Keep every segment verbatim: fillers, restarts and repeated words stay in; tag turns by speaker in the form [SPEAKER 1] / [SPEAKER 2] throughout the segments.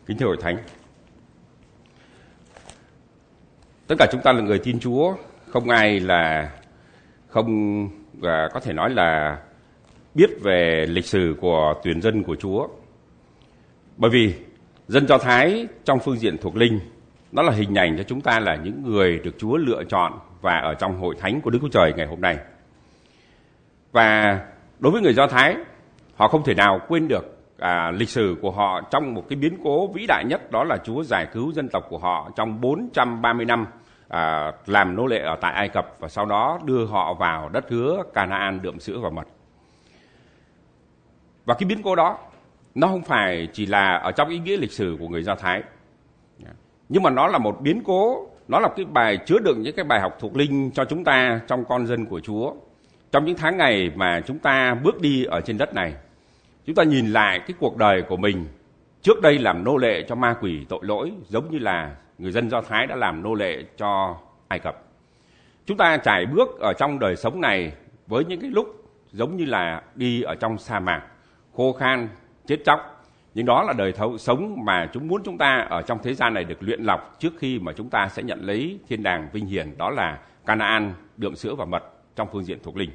[SPEAKER 1] Kính thưa Hội Thánh, tất cả chúng ta là người tin Chúa, không ai là không và có thể nói là biết về lịch sử của tuyển dân của Chúa. Bởi vì dân Do Thái trong phương diện thuộc linh, nó là hình ảnh cho chúng ta là những người được Chúa lựa chọn và ở trong hội thánh của Đức Chúa Trời ngày hôm nay. Và đối với người Do Thái, họ không thể nào quên được à, lịch sử của họ trong một cái biến cố vĩ đại nhất, đó là Chúa giải cứu dân tộc của họ trong bốn trăm ba mươi năm à, làm nô lệ ở tại Ai Cập, và sau đó đưa họ vào đất hứa Canaan đượm sữa và mật. Và cái biến cố đó nó không phải chỉ là ở trong ý nghĩa lịch sử của người Do Thái, nhưng mà nó là một biến cố, nó là cái bài chứa đựng những cái bài học thuộc linh cho chúng ta trong con dân của Chúa. Trong những tháng ngày mà chúng ta bước đi ở trên đất này, chúng ta nhìn lại cái cuộc đời của mình trước đây làm nô lệ cho ma quỷ tội lỗi, giống như là người dân Do Thái đã làm nô lệ cho Ai Cập. Chúng ta trải bước ở trong đời sống này với những cái lúc giống như là đi ở trong sa mạc, khô khan, chết chóc. Nhưng đó là đời thấu, sống mà chúng muốn chúng ta ở trong thế gian này được luyện lọc trước khi mà chúng ta sẽ nhận lấy thiên đàng vinh hiển, đó là Canaan đượm sữa và mật trong phương diện thuộc linh.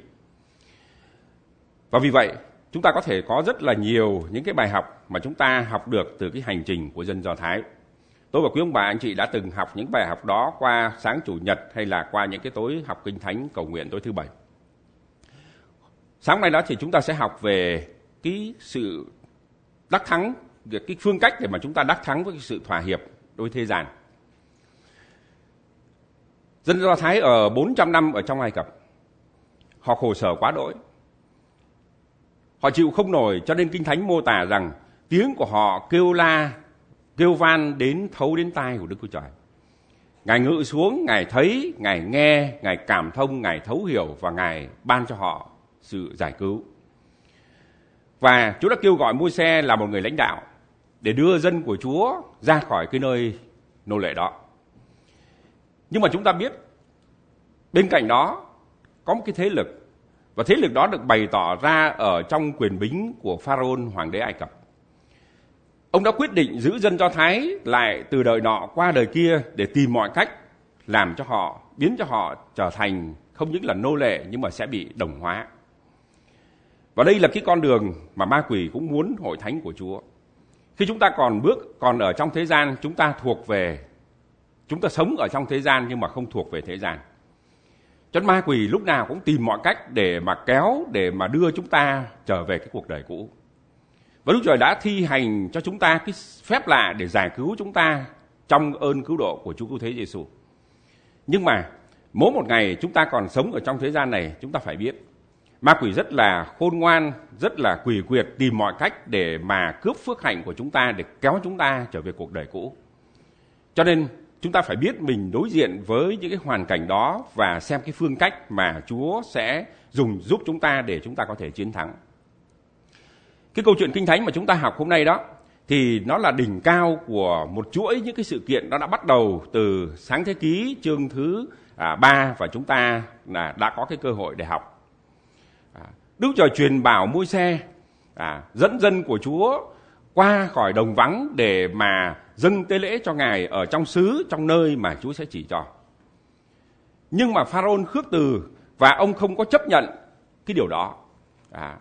[SPEAKER 1] Và vì vậy, chúng ta có thể có rất là nhiều những cái bài học mà chúng ta học được từ cái hành trình của dân Do Thái. Tôi và quý ông bà anh chị đã từng học những bài học đó qua sáng Chủ nhật hay là qua những cái tối học Kinh Thánh cầu nguyện tối thứ Bảy. Sáng nay đó thì chúng ta sẽ học về cái sự đắc thắng, cái phương cách để mà chúng ta đắc thắng với cái sự thỏa hiệp đối thế gian. Dân Do Thái ở bốn trăm năm ở trong Ai Cập, họ khổ sở quá đỗi. Họ chịu không nổi, cho nên Kinh Thánh mô tả rằng tiếng của họ kêu la, kêu van đến thấu đến tai của Đức Chúa Trời. Ngài ngự xuống, Ngài thấy, Ngài nghe, Ngài cảm thông, Ngài thấu hiểu và Ngài ban cho họ sự giải cứu. Và Chúa đã kêu gọi Môi-se là một người lãnh đạo để đưa dân của Chúa ra khỏi cái nơi nô lệ đó. Nhưng mà chúng ta biết, bên cạnh đó có một cái thế lực, và thế lực đó được bày tỏ ra ở trong quyền bính của Pharaoh, hoàng đế Ai Cập. Ông đã quyết định giữ dân Do Thái lại từ đời nọ qua đời kia để tìm mọi cách làm cho họ, biến cho họ trở thành không những là nô lệ nhưng mà sẽ bị đồng hóa. Và đây là cái con đường mà ma quỷ cũng muốn hội thánh của Chúa. Khi chúng ta còn bước, còn ở trong thế gian, chúng ta thuộc về, chúng ta sống ở trong thế gian nhưng mà không thuộc về thế gian. Cho nên ma quỷ lúc nào cũng tìm mọi cách để mà kéo, để mà đưa chúng ta trở về cái cuộc đời cũ. Và Đức Trời đã thi hành cho chúng ta cái phép lạ để giải cứu chúng ta trong ơn cứu độ của Chúa Cứu Thế Giêsu. Nhưng mà mỗi một ngày chúng ta còn sống ở trong thế gian này, chúng ta phải biết ma quỷ rất là khôn ngoan, rất là quỷ quyệt, tìm mọi cách để mà cướp phước hạnh của chúng ta, để kéo chúng ta trở về cuộc đời cũ. Cho nên chúng ta phải biết mình đối diện với những cái hoàn cảnh đó và xem cái phương cách mà Chúa sẽ dùng giúp chúng ta để chúng ta có thể chiến thắng. Cái câu chuyện Kinh Thánh mà chúng ta học hôm nay đó thì nó là đỉnh cao của một chuỗi những cái sự kiện. Nó đã bắt đầu từ Sáng Thế Ký chương thứ à, ba và chúng ta là đã có cái cơ hội để học. À, Đức Trời truyền bảo Môi-se à, dẫn dân của Chúa qua khỏi đồng vắng để mà dâng tế lễ cho Ngài ở trong xứ, trong nơi mà Chúa sẽ chỉ cho. Nhưng mà Pharaoh khước từ và ông không có chấp nhận cái điều đó. À,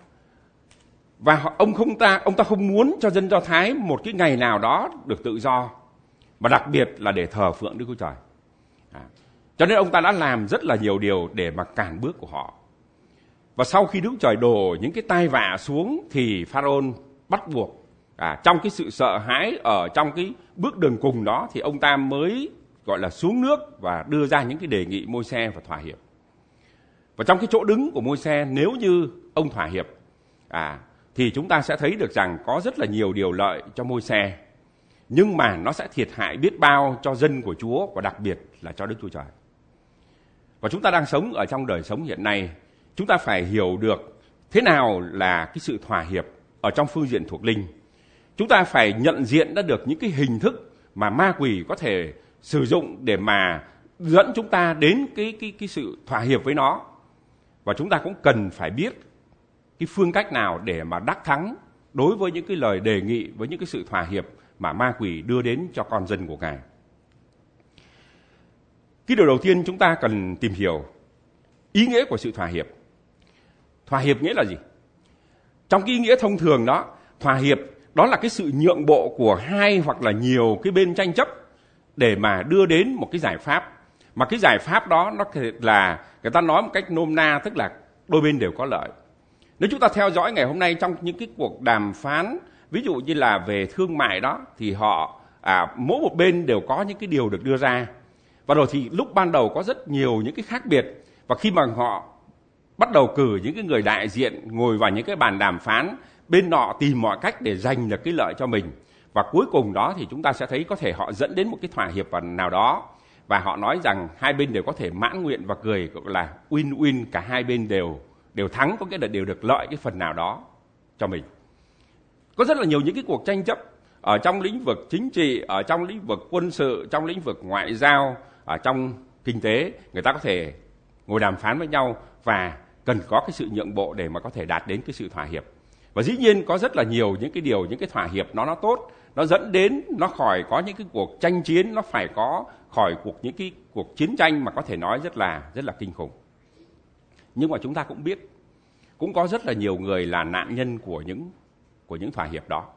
[SPEAKER 1] và ông không ta ông ta không muốn cho dân Do Thái một cái ngày nào đó được tự do, mà đặc biệt là để thờ phượng Đức Chúa Trời. À, cho nên ông ta đã làm rất là nhiều điều để mà cản bước của họ. Và sau khi Đức Chúa Trời đổ những cái tai vạ xuống thì Pharaoh bắt buộc à, trong cái sự sợ hãi ở trong cái bước đường cùng đó thì ông ta mới gọi là xuống nước và đưa ra những cái đề nghị Môi-se và thỏa hiệp. Và trong cái chỗ đứng của Môi-se, nếu như ông thỏa hiệp à, thì chúng ta sẽ thấy được rằng có rất là nhiều điều lợi cho Môi-se, nhưng mà nó sẽ thiệt hại biết bao cho dân của Chúa và đặc biệt là cho Đức Chúa Trời. Và chúng ta đang sống ở trong đời sống hiện nay, chúng ta phải hiểu được thế nào là cái sự thỏa hiệp ở trong phương diện thuộc linh. Chúng ta phải nhận diện ra được những cái hình thức mà ma quỷ có thể sử dụng để mà dẫn chúng ta đến cái, cái, cái sự thỏa hiệp với nó. Và chúng ta cũng cần phải biết cái phương cách nào để mà đắc thắng đối với những cái lời đề nghị, với những cái sự thỏa hiệp mà ma quỷ đưa đến cho con dân của Ngài. Cái điều đầu tiên chúng ta cần tìm hiểu ý nghĩa của sự thỏa hiệp. Thỏa hiệp nghĩa là gì? Trong cái ý nghĩa thông thường đó, thỏa hiệp đó là cái sự nhượng bộ của hai hoặc là nhiều cái bên tranh chấp để mà đưa đến một cái giải pháp. Mà cái giải pháp đó nó là, người ta nói một cách nôm na, tức là đôi bên đều có lợi. Nếu chúng ta theo dõi ngày hôm nay trong những cái cuộc đàm phán, ví dụ như là về thương mại đó, thì họ à, mỗi một bên đều có những cái điều được đưa ra. Và rồi thì lúc ban đầu có rất nhiều những cái khác biệt. Và khi mà họ bắt đầu cử những cái người đại diện ngồi vào những cái bàn đàm phán, bên nọ tìm mọi cách để giành được cái lợi cho mình. Và cuối cùng đó thì chúng ta sẽ thấy có thể họ dẫn đến một cái thỏa hiệp nào đó. Và họ nói rằng hai bên đều có thể mãn nguyện và cười, gọi là win-win, cả hai bên đều đều thắng, có nghĩa là đều được lợi cái phần nào đó cho mình. Có rất là nhiều những cái cuộc tranh chấp ở trong lĩnh vực chính trị, ở trong lĩnh vực quân sự, trong lĩnh vực ngoại giao, ở trong kinh tế, người ta có thể ngồi đàm phán với nhau và cần có cái sự nhượng bộ để mà có thể đạt đến cái sự thỏa hiệp. Và dĩ nhiên có rất là nhiều những cái điều, những cái thỏa hiệp nó nó tốt, nó dẫn đến nó khỏi có những cái cuộc tranh chiến, nó phải có khỏi cuộc những cái cuộc chiến tranh mà có thể nói rất là rất là kinh khủng. Nhưng mà chúng ta cũng biết, cũng có rất là nhiều người là nạn nhân của những của những thỏa hiệp đó.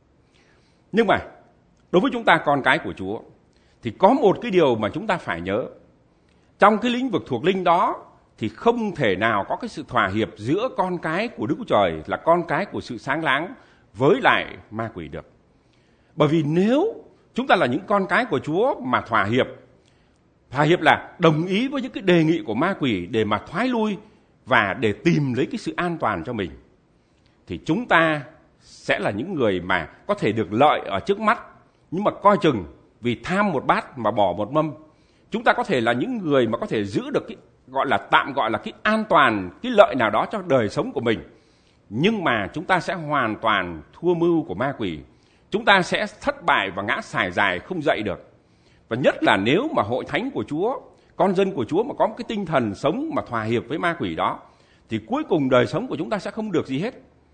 [SPEAKER 1] Nhưng mà đối với chúng ta con cái của Chúa thì có một cái điều mà chúng ta phải nhớ. Trong cái lĩnh vực thuộc linh đó thì không thể nào có cái sự thỏa hiệp giữa con cái của Đức Chúa Trời, là con cái của sự sáng láng, với lại ma quỷ được. Bởi vì nếu chúng ta là những con cái của Chúa mà thỏa hiệp, thỏa hiệp là đồng ý với những cái đề nghị của ma quỷ để mà thoái lui và để tìm lấy cái sự an toàn cho mình, thì chúng ta sẽ là những người mà có thể được lợi ở trước mắt, nhưng mà coi chừng vì tham một bát mà bỏ một mâm. Chúng ta có thể là những người mà có thể giữ được cái gọi là tạm gọi là cái an toàn, cái lợi nào đó cho đời sống của mình, nhưng mà chúng ta sẽ hoàn toàn thua mưu của ma quỷ. Chúng ta sẽ thất bại và ngã sải dài không dậy được. Và nhất là nếu mà hội thánh của Chúa, con dân của Chúa mà có một cái tinh thần sống mà thỏa hiệp với ma quỷ đó, thì cuối cùng đời sống của chúng ta sẽ không được gì hết.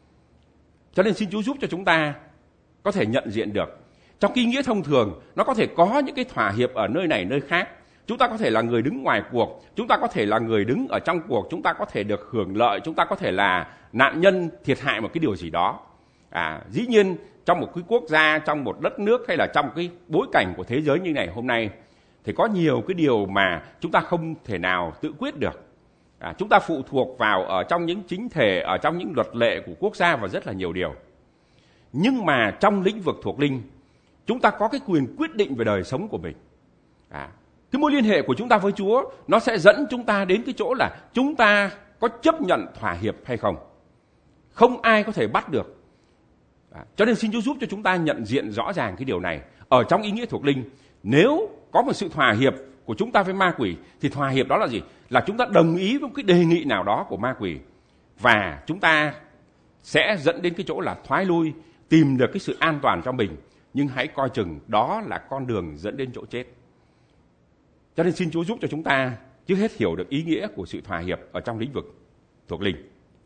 [SPEAKER 1] Cho nên xin Chúa giúp cho chúng ta có thể nhận diện được. Trong cái ý nghĩa thông thường, nó có thể có những cái thỏa hiệp ở nơi này nơi khác. Chúng ta có thể là người đứng ngoài cuộc, chúng ta có thể là người đứng ở trong cuộc, chúng ta có thể được hưởng lợi, chúng ta có thể là nạn nhân thiệt hại một cái điều gì đó. À, dĩ nhiên trong một cái quốc gia, trong một đất nước hay là trong cái bối cảnh của thế giới như này hôm nay, thì có nhiều cái điều mà chúng ta không thể nào tự quyết được. À, chúng ta phụ thuộc vào ở trong những chính thể, ở trong những luật lệ của quốc gia và rất là nhiều điều. Nhưng mà trong lĩnh vực thuộc linh, chúng ta có cái quyền quyết định về đời sống của mình. À, cái mối liên hệ của chúng ta với Chúa nó sẽ dẫn chúng ta đến cái chỗ là chúng ta có chấp nhận thỏa hiệp hay không. Không ai có thể bắt được. À, cho nên xin Chúa giúp cho chúng ta nhận diện rõ ràng cái điều này. Ở trong ý nghĩa thuộc linh, nếu có một sự thỏa hiệp của chúng ta với ma quỷ, thì thỏa hiệp đó là gì? Là chúng ta đồng ý với một cái đề nghị nào đó của ma quỷ, và chúng ta sẽ dẫn đến cái chỗ là thoái lui, tìm được cái sự an toàn cho mình. Nhưng hãy coi chừng đó là con đường dẫn đến chỗ chết. Cho nên xin Chúa giúp cho chúng ta trước hết hiểu được ý nghĩa của sự thỏa hiệp ở trong lĩnh vực thuộc linh.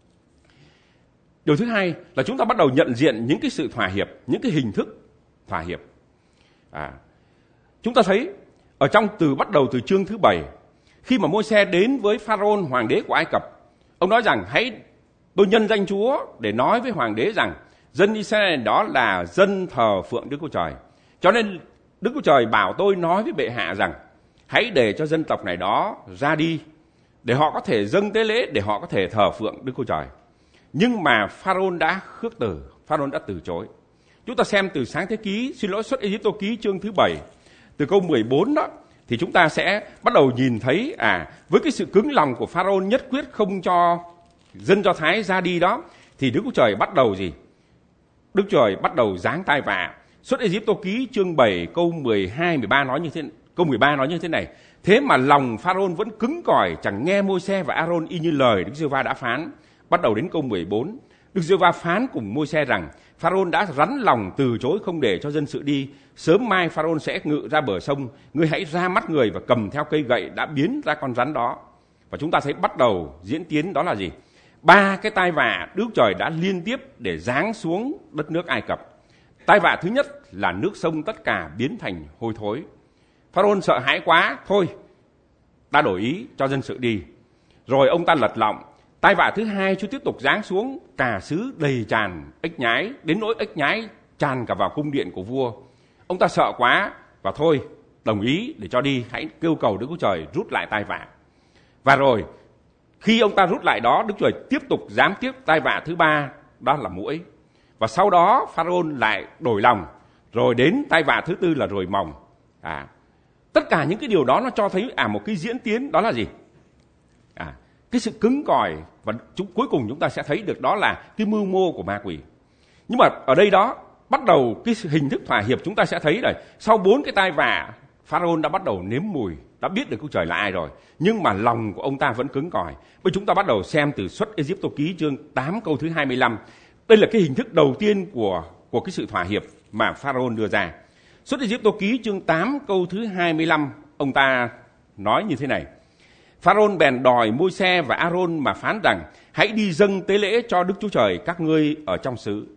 [SPEAKER 1] Điều thứ hai là chúng ta bắt đầu nhận diện những cái sự thỏa hiệp, những cái hình thức thỏa hiệp. À, chúng ta thấy ở trong từ bắt đầu từ chương thứ bảy, khi mà Môi-se đến với Pharaoh, hoàng đế của Ai Cập, ông nói rằng hãy tôi nhân danh Chúa để nói với hoàng đế rằng dân Israel đó là dân thờ phượng Đức Chúa Trời. Cho nên Đức Chúa Trời bảo tôi nói với bệ hạ rằng hãy để cho dân tộc này đó ra đi, để họ có thể dâng tế lễ, để họ có thể thờ phượng Đức Chúa Trời. Nhưng mà Pharaoh đã khước từ, Pharaoh đã từ chối. Chúng ta xem từ sáng thế ký, xin lỗi xuất Ê-díp-tô ký chương thứ bảy, từ câu mười bốn đó, thì chúng ta sẽ bắt đầu nhìn thấy à với cái sự cứng lòng của Pharaoh nhất quyết không cho dân Do Thái ra đi đó, thì Đức Chúa Trời bắt đầu gì? Đức Chúa Trời bắt đầu giáng tai vạ. Xuất Ê-díp-tô ký chương bảy câu mười hai mười ba nói như thế, câu mười ba nói như thế này: thế mà lòng Pharaoh vẫn cứng cỏi, chẳng nghe Môi-se và A-rôn y như lời Đức Giê-hô-va đã phán. Bắt đầu đến câu mười bốn, Đức Giê-hô-va phán cùng Môi-se rằng Pharaoh đã rắn lòng từ chối không để cho dân sự đi. Sớm mai Pharaoh sẽ ngự ra bờ sông, ngươi hãy ra mắt người và cầm theo cây gậy đã biến ra con rắn đó. Và chúng ta thấy bắt đầu diễn tiến đó là gì? Ba cái tai vạ Đức Trời đã liên tiếp để giáng xuống đất nước Ai Cập. Tai vạ thứ nhất là nước sông tất cả biến thành hôi thối. Pharaoh sợ hãi quá, thôi ta đổi ý cho dân sự đi. Rồi ông ta lật lọng. Tai vạ thứ hai Chúa tiếp tục giáng xuống, cả xứ đầy tràn ếch nhái, đến nỗi ếch nhái tràn cả vào cung điện của vua. Ông ta sợ quá và thôi đồng ý để cho đi, hãy kêu cầu Đức Chúa Trời rút lại tai vạ. Và rồi khi ông ta rút lại đó, Đức Chúa Trời tiếp tục giáng tiếp tai vạ thứ ba, đó là muỗi. Và sau đó Pharaoh lại đổi lòng, rồi đến tai vạ thứ tư là ruồi mòng. À, tất cả những cái điều đó nó cho thấy à một cái diễn tiến, đó là gì? À, cái sự cứng cỏi, và chúng, cuối cùng chúng ta sẽ thấy được đó là cái mưu mô của ma quỷ. Nhưng mà ở đây đó bắt đầu cái hình thức thỏa hiệp, chúng ta sẽ thấy rồi sau bốn cái tai vạ, Pharaoh đã bắt đầu nếm mùi, đã biết được Chúa Trời là ai rồi, nhưng mà lòng của ông ta vẫn cứng cỏi. Bây chúng ta bắt đầu xem từ Xuất Ê-díp-tô ký chương tám câu thứ hai mươi lăm. Đây là cái hình thức đầu tiên của của cái sự thỏa hiệp mà Pharaoh đưa ra. Xuất Ê-díp-tô ký chương tám câu thứ hai mươi lăm, ông ta nói như thế này: Pharaoh bèn đòi Môi-se và A-rôn mà phán rằng: hãy đi dâng tế lễ cho Đức Chúa Trời các ngươi ở trong xứ.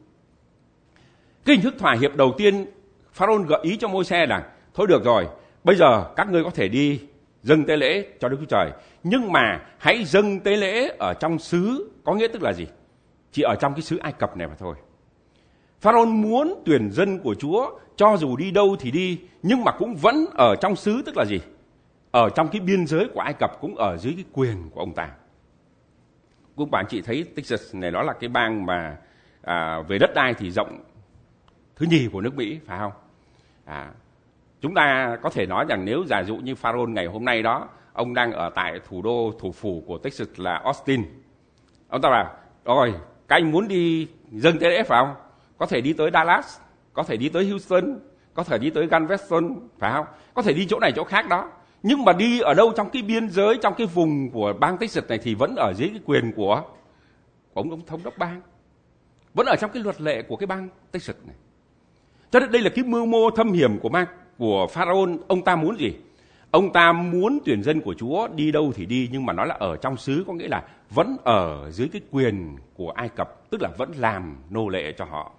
[SPEAKER 1] Cái hình thức thỏa hiệp đầu tiên, Pharaoh gợi ý cho Môi-se rằng thôi được rồi, bây giờ các ngươi có thể đi dâng tế lễ cho Đức Chúa Trời, nhưng mà hãy dâng tế lễ ở trong xứ, có nghĩa tức là gì? Chỉ ở trong cái xứ Ai Cập này mà thôi. Pharaoh muốn tuyển dân của Chúa cho dù đi đâu thì đi, nhưng mà cũng vẫn ở trong xứ, tức là gì? Ở trong cái biên giới của Ai Cập, cũng ở dưới cái quyền của ông ta. Các bạn chị thấy Texas này đó là cái bang mà à, về đất đai thì rộng thứ nhì của nước Mỹ, phải không? À, chúng ta có thể nói rằng nếu giả dụ như Pharaoh ngày hôm nay đó, ông đang ở tại thủ đô, thủ phủ của Texas là Austin. Ông ta bảo, rồi, các anh muốn đi dâng tế lễ phải không? Có thể đi tới Dallas, có thể đi tới Houston, có thể đi tới Galveston, phải không? Có thể đi chỗ này chỗ khác đó. Nhưng mà đi ở đâu trong cái biên giới, trong cái vùng của bang Texas này thì vẫn ở dưới cái quyền của, của ông, ông thống đốc bang. Vẫn ở trong cái luật lệ của cái bang Texas này. Cho nên đây là cái mưu mô thâm hiểm của ma của Pharaoh. Ông ta muốn gì? Ông ta muốn tuyển dân của Chúa đi đâu thì đi, nhưng mà nói là ở trong xứ, có nghĩa là vẫn ở dưới cái quyền của Ai Cập, tức là vẫn làm nô lệ cho họ.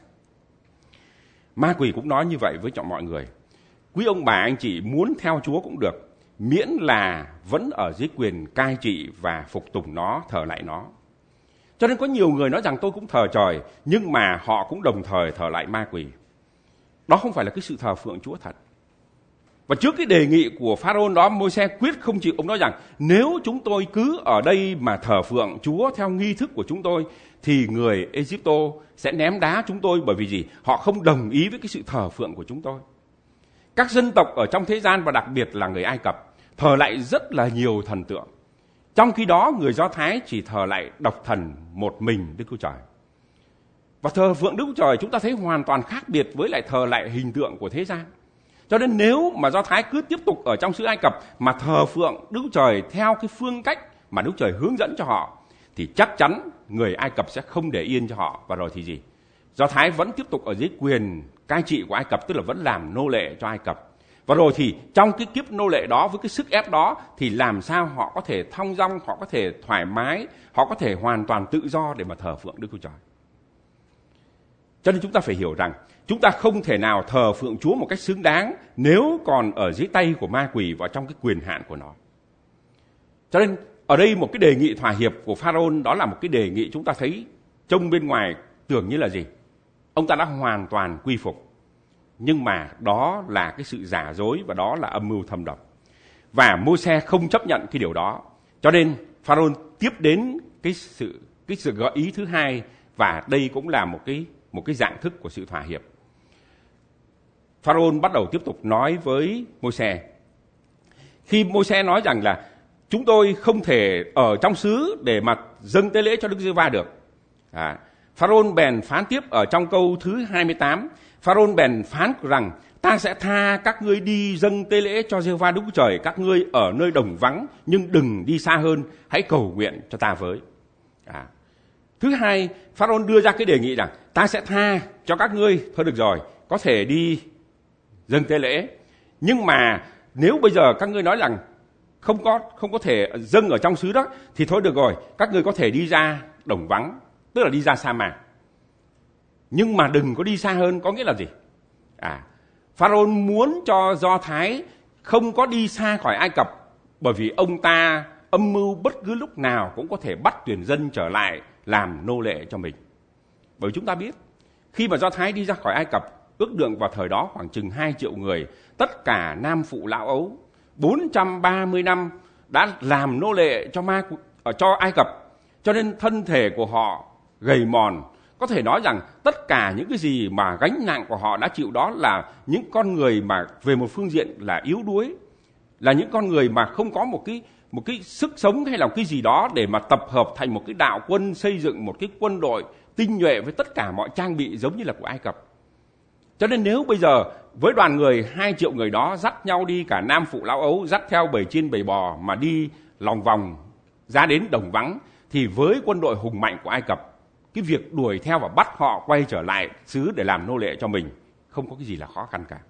[SPEAKER 1] Ma quỷ cũng nói như vậy với cho mọi người. Quý ông bà anh chị muốn theo Chúa cũng được, miễn là vẫn ở dưới quyền cai trị và phục tùng nó, thờ lại nó. Cho nên có nhiều người nói rằng tôi cũng thờ trời, nhưng mà họ cũng đồng thời thờ lại ma quỷ. Đó không phải là cái sự thờ phượng Chúa thật. Và trước cái đề nghị của Pharaoh đó, Môi-se quyết không chịu. Ông nói rằng nếu chúng tôi cứ ở đây mà thờ phượng Chúa theo nghi thức của chúng tôi, thì người Ê-díp-tô sẽ ném đá chúng tôi, bởi vì gì? Họ không đồng ý với cái sự thờ phượng của chúng tôi. Các dân tộc ở trong thế gian, và đặc biệt là người Ai Cập, thờ lại rất là nhiều thần tượng. Trong khi đó người Do Thái chỉ thờ lại độc thần một mình Đức Chúa Trời. Và thờ phượng Đức Chúa Trời chúng ta thấy hoàn toàn khác biệt với lại thờ lại hình tượng của thế gian. Cho nên nếu mà Do Thái cứ tiếp tục ở trong xứ Ai Cập mà thờ phượng Đức Chúa Trời theo cái phương cách mà Đức Chúa Trời hướng dẫn cho họ, thì chắc chắn người Ai Cập sẽ không để yên cho họ. Và rồi thì gì? Do Thái vẫn tiếp tục ở dưới quyền cai trị của Ai Cập, tức là vẫn làm nô lệ cho Ai Cập. Và rồi thì trong cái kiếp nô lệ đó, với cái sức ép đó, thì làm sao họ có thể thong dong, họ có thể thoải mái, họ có thể hoàn toàn tự do để mà thờ phượng Đức Chúa Trời. Cho nên chúng ta phải hiểu rằng chúng ta không thể nào thờ phượng Chúa một cách xứng đáng nếu còn ở dưới tay của ma quỷ và trong cái quyền hạn của nó. Cho nên ở đây một cái đề nghị thỏa hiệp của Pharaoh, đó là một cái đề nghị chúng ta thấy trông bên ngoài tưởng như là gì? Ông ta đã hoàn toàn quy phục. Nhưng mà đó là cái sự giả dối, và đó là âm mưu thâm độc. Và Môi-se không chấp nhận cái điều đó. Cho nên Pharaoh tiếp đến cái sự cái sự gợi ý thứ hai, và đây cũng là một cái một cái dạng thức của sự thỏa hiệp. Pharaoh bắt đầu tiếp tục nói với Môi-se. Khi Môi-se nói rằng là chúng tôi không thể ở trong xứ để mà dâng tế lễ cho Đức Giê-hô-va được. À, Pharaoh bèn phán tiếp ở trong câu thứ hai mươi tám. Pharaoh bèn phán rằng ta sẽ tha các ngươi đi dâng tế lễ cho Giê-hô-va Đức Chúa Trời các ngươi ở nơi đồng vắng, nhưng đừng đi xa hơn, hãy cầu nguyện cho ta với. À. Thứ hai, Pharaoh đưa ra cái đề nghị rằng ta sẽ tha cho các ngươi, thôi được rồi, có thể đi dâng tế lễ. Nhưng mà nếu bây giờ các ngươi nói rằng không có không có thể dâng ở trong xứ đó, thì thôi được rồi, các ngươi có thể đi ra đồng vắng, tức là đi ra sa mạc. nhưng mà đừng có đi xa hơn. Có nghĩa là gì? À, Pharaoh muốn cho Do Thái không có đi xa khỏi Ai Cập, bởi vì ông ta âm mưu bất cứ lúc nào cũng có thể bắt tuyển dân trở lại làm nô lệ cho mình. Bởi vì chúng ta biết, khi mà Do Thái đi ra khỏi Ai Cập, ước lượng vào thời đó khoảng chừng hai triệu người, tất cả nam phụ lão ấu, bốn trăm ba mươi năm đã làm nô lệ cho ma ở cho Ai Cập, cho nên thân thể của họ gầy mòn. Có thể nói rằng tất cả những cái gì mà gánh nặng của họ đã chịu đó là những con người mà về một phương diện là yếu đuối, là những con người mà không có một cái một cái sức sống hay là một cái gì đó để mà tập hợp thành một cái đạo quân, xây dựng một cái quân đội tinh nhuệ với tất cả mọi trang bị giống như là của Ai Cập. Cho nên nếu bây giờ với đoàn người hai triệu người đó dắt nhau đi, cả nam phụ lão ấu, dắt theo bầy chiên bầy bò mà đi lòng vòng ra đến đồng vắng, thì với quân đội hùng mạnh của Ai Cập, cái việc đuổi theo và bắt họ quay trở lại xứ để làm nô lệ cho mình không có cái gì là khó khăn cả.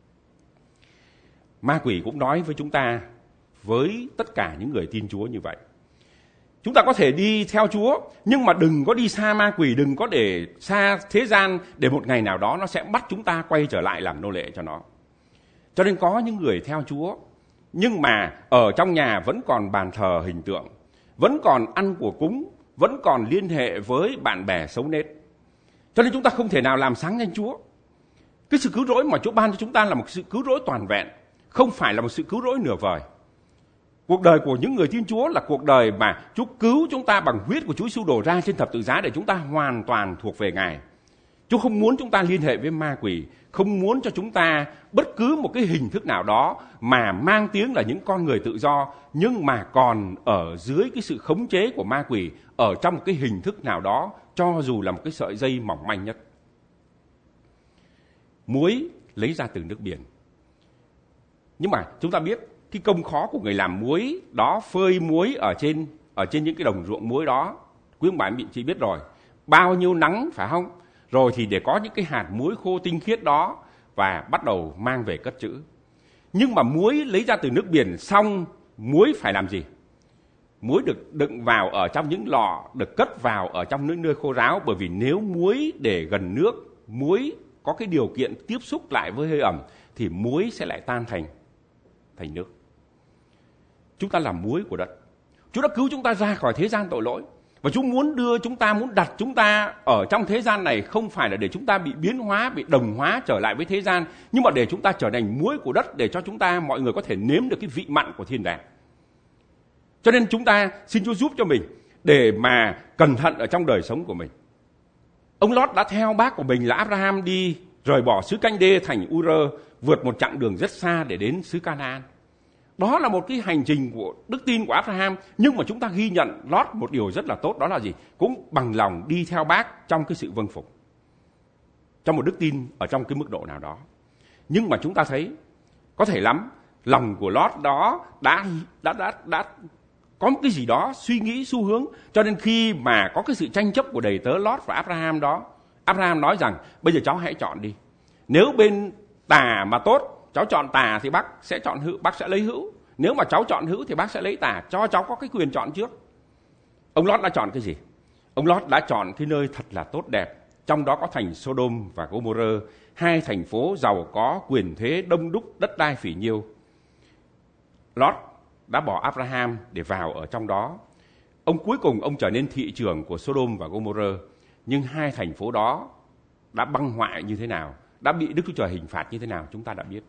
[SPEAKER 1] Ma quỷ cũng nói với chúng ta, với tất cả những người tin Chúa như vậy. Chúng ta có thể đi theo Chúa, nhưng mà đừng có đi xa ma quỷ, đừng có để xa thế gian, để một ngày nào đó nó sẽ bắt chúng ta quay trở lại làm nô lệ cho nó. Cho nên có những người theo Chúa, nhưng mà ở trong nhà vẫn còn bàn thờ hình tượng, vẫn còn ăn của cúng, vẫn còn liên hệ với bạn bè xấu nết. Cho nên chúng ta không thể nào làm sáng danh Chúa. Cái sự cứu rỗi mà Chúa ban cho chúng ta là một sự cứu rỗi toàn vẹn, không phải là một sự cứu rỗi nửa vời. Cuộc đời của những người tin Chúa là cuộc đời mà Chúa cứu chúng ta bằng huyết của Chúa Giêsu đổ ra trên thập tự giá để chúng ta hoàn toàn thuộc về Ngài. Chúa không muốn chúng ta liên hệ với ma quỷ, không muốn cho chúng ta bất cứ một cái hình thức nào đó mà mang tiếng là những con người tự do, nhưng mà còn ở dưới cái sự khống chế của ma quỷ, ở trong một cái hình thức nào đó, cho dù là một cái sợi dây mỏng manh nhất. Muối lấy ra từ nước biển. Nhưng mà chúng ta biết cái công khó của người làm muối đó, phơi muối ở trên ở trên những cái đồng ruộng muối đó, quý ông bà anh chị biết rồi, bao nhiêu nắng phải không? Rồi thì để có những cái hạt muối khô tinh khiết đó và bắt đầu mang về cất trữ. Nhưng mà muối lấy ra từ nước biển xong, muối phải làm gì? Muối được đựng vào ở trong những lọ, được cất vào ở trong những nơi khô ráo, bởi vì nếu muối để gần nước, muối có cái điều kiện tiếp xúc lại với hơi ẩm thì muối sẽ lại tan thành thành nước. Chúng ta là muối của đất. Chúa đã cứu chúng ta ra khỏi thế gian tội lỗi, và Chúa muốn đưa chúng ta, muốn đặt chúng ta ở trong thế gian này không phải là để chúng ta bị biến hóa, bị đồng hóa trở lại với thế gian, nhưng mà để chúng ta trở thành muối của đất, để cho chúng ta, mọi người có thể nếm được cái vị mặn của thiên đàng. Cho nên chúng ta xin Chúa giúp cho mình để mà cẩn thận ở trong đời sống của mình. Ông Lót đã theo bác của mình là Abraham đi rời bỏ xứ Canh Đê thành U-rơ, vượt một chặng đường rất xa để đến xứ Ca-na-an. Đó là một cái hành trình của đức tin của Abraham, nhưng mà chúng ta ghi nhận Lót một điều rất là tốt, đó là gì? Cũng bằng lòng đi theo bác trong cái sự vâng phục, trong một đức tin ở trong cái mức độ nào đó. Nhưng mà chúng ta thấy có thể lắm, lòng của Lót đó đã đã đã đã có một cái gì đó suy nghĩ xu hướng, cho nên khi mà có cái sự tranh chấp của đầy tớ Lót và Abraham đó, Abraham nói rằng bây giờ cháu hãy chọn đi. Nếu bên tà mà tốt, cháu chọn tà thì bác sẽ chọn hữu, bác sẽ lấy hữu. Nếu mà cháu chọn hữu thì bác sẽ lấy tà, cho cháu có cái quyền chọn trước. Ông Lót đã chọn cái gì? Ông Lót đã chọn cái nơi thật là tốt đẹp, trong đó có thành Sodom và Gomorrah, hai thành phố giàu có, quyền thế, đông đúc, đất đai phỉ nhiêu. Lót đã bỏ Abraham để vào ở trong đó. Ông cuối cùng ông trở nên thị trưởng của Sodom và Gomorrah, nhưng hai thành phố đó đã băng hoại như thế nào, đã bị Đức Chúa Trời hình phạt như thế nào chúng ta đã biết.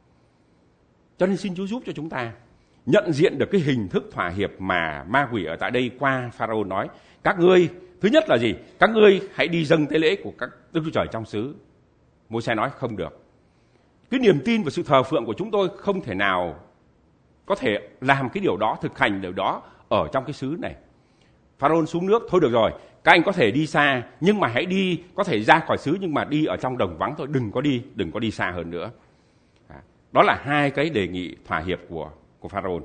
[SPEAKER 1] Cho nên xin Chúa giúp cho chúng ta nhận diện được cái hình thức thỏa hiệp mà ma quỷ ở tại đây qua Pharaoh nói. Các ngươi, thứ nhất là gì? Các ngươi hãy đi dâng tế lễ của các Đức Chúa Trời trong xứ. Môi-se nói không được. Cái niềm tin và sự thờ phượng của chúng tôi không thể nào có thể làm cái điều đó, thực hành điều đó ở trong cái xứ này. Pharaoh xuống nước, thôi được rồi, các anh có thể đi xa, nhưng mà hãy đi, có thể ra khỏi xứ nhưng mà đi ở trong đồng vắng thôi, đừng có đi, đừng có đi xa hơn nữa. Đó là hai cái đề nghị thỏa hiệp của, của Pharaoh.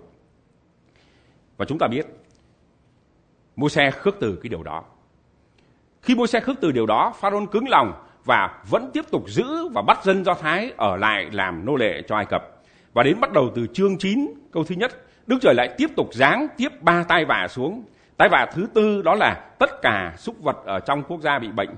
[SPEAKER 1] Và chúng ta biết, Môi-se khước từ cái điều đó. Khi Môi-se khước từ điều đó, Pharaoh cứng lòng và vẫn tiếp tục giữ và bắt dân Do Thái ở lại làm nô lệ cho Ai Cập. Và đến bắt đầu từ chương chín, câu thứ nhất, Đức Trời lại tiếp tục giáng tiếp ba tai vạ xuống. Tai vạ thứ tư đó là tất cả súc vật ở trong quốc gia bị bệnh.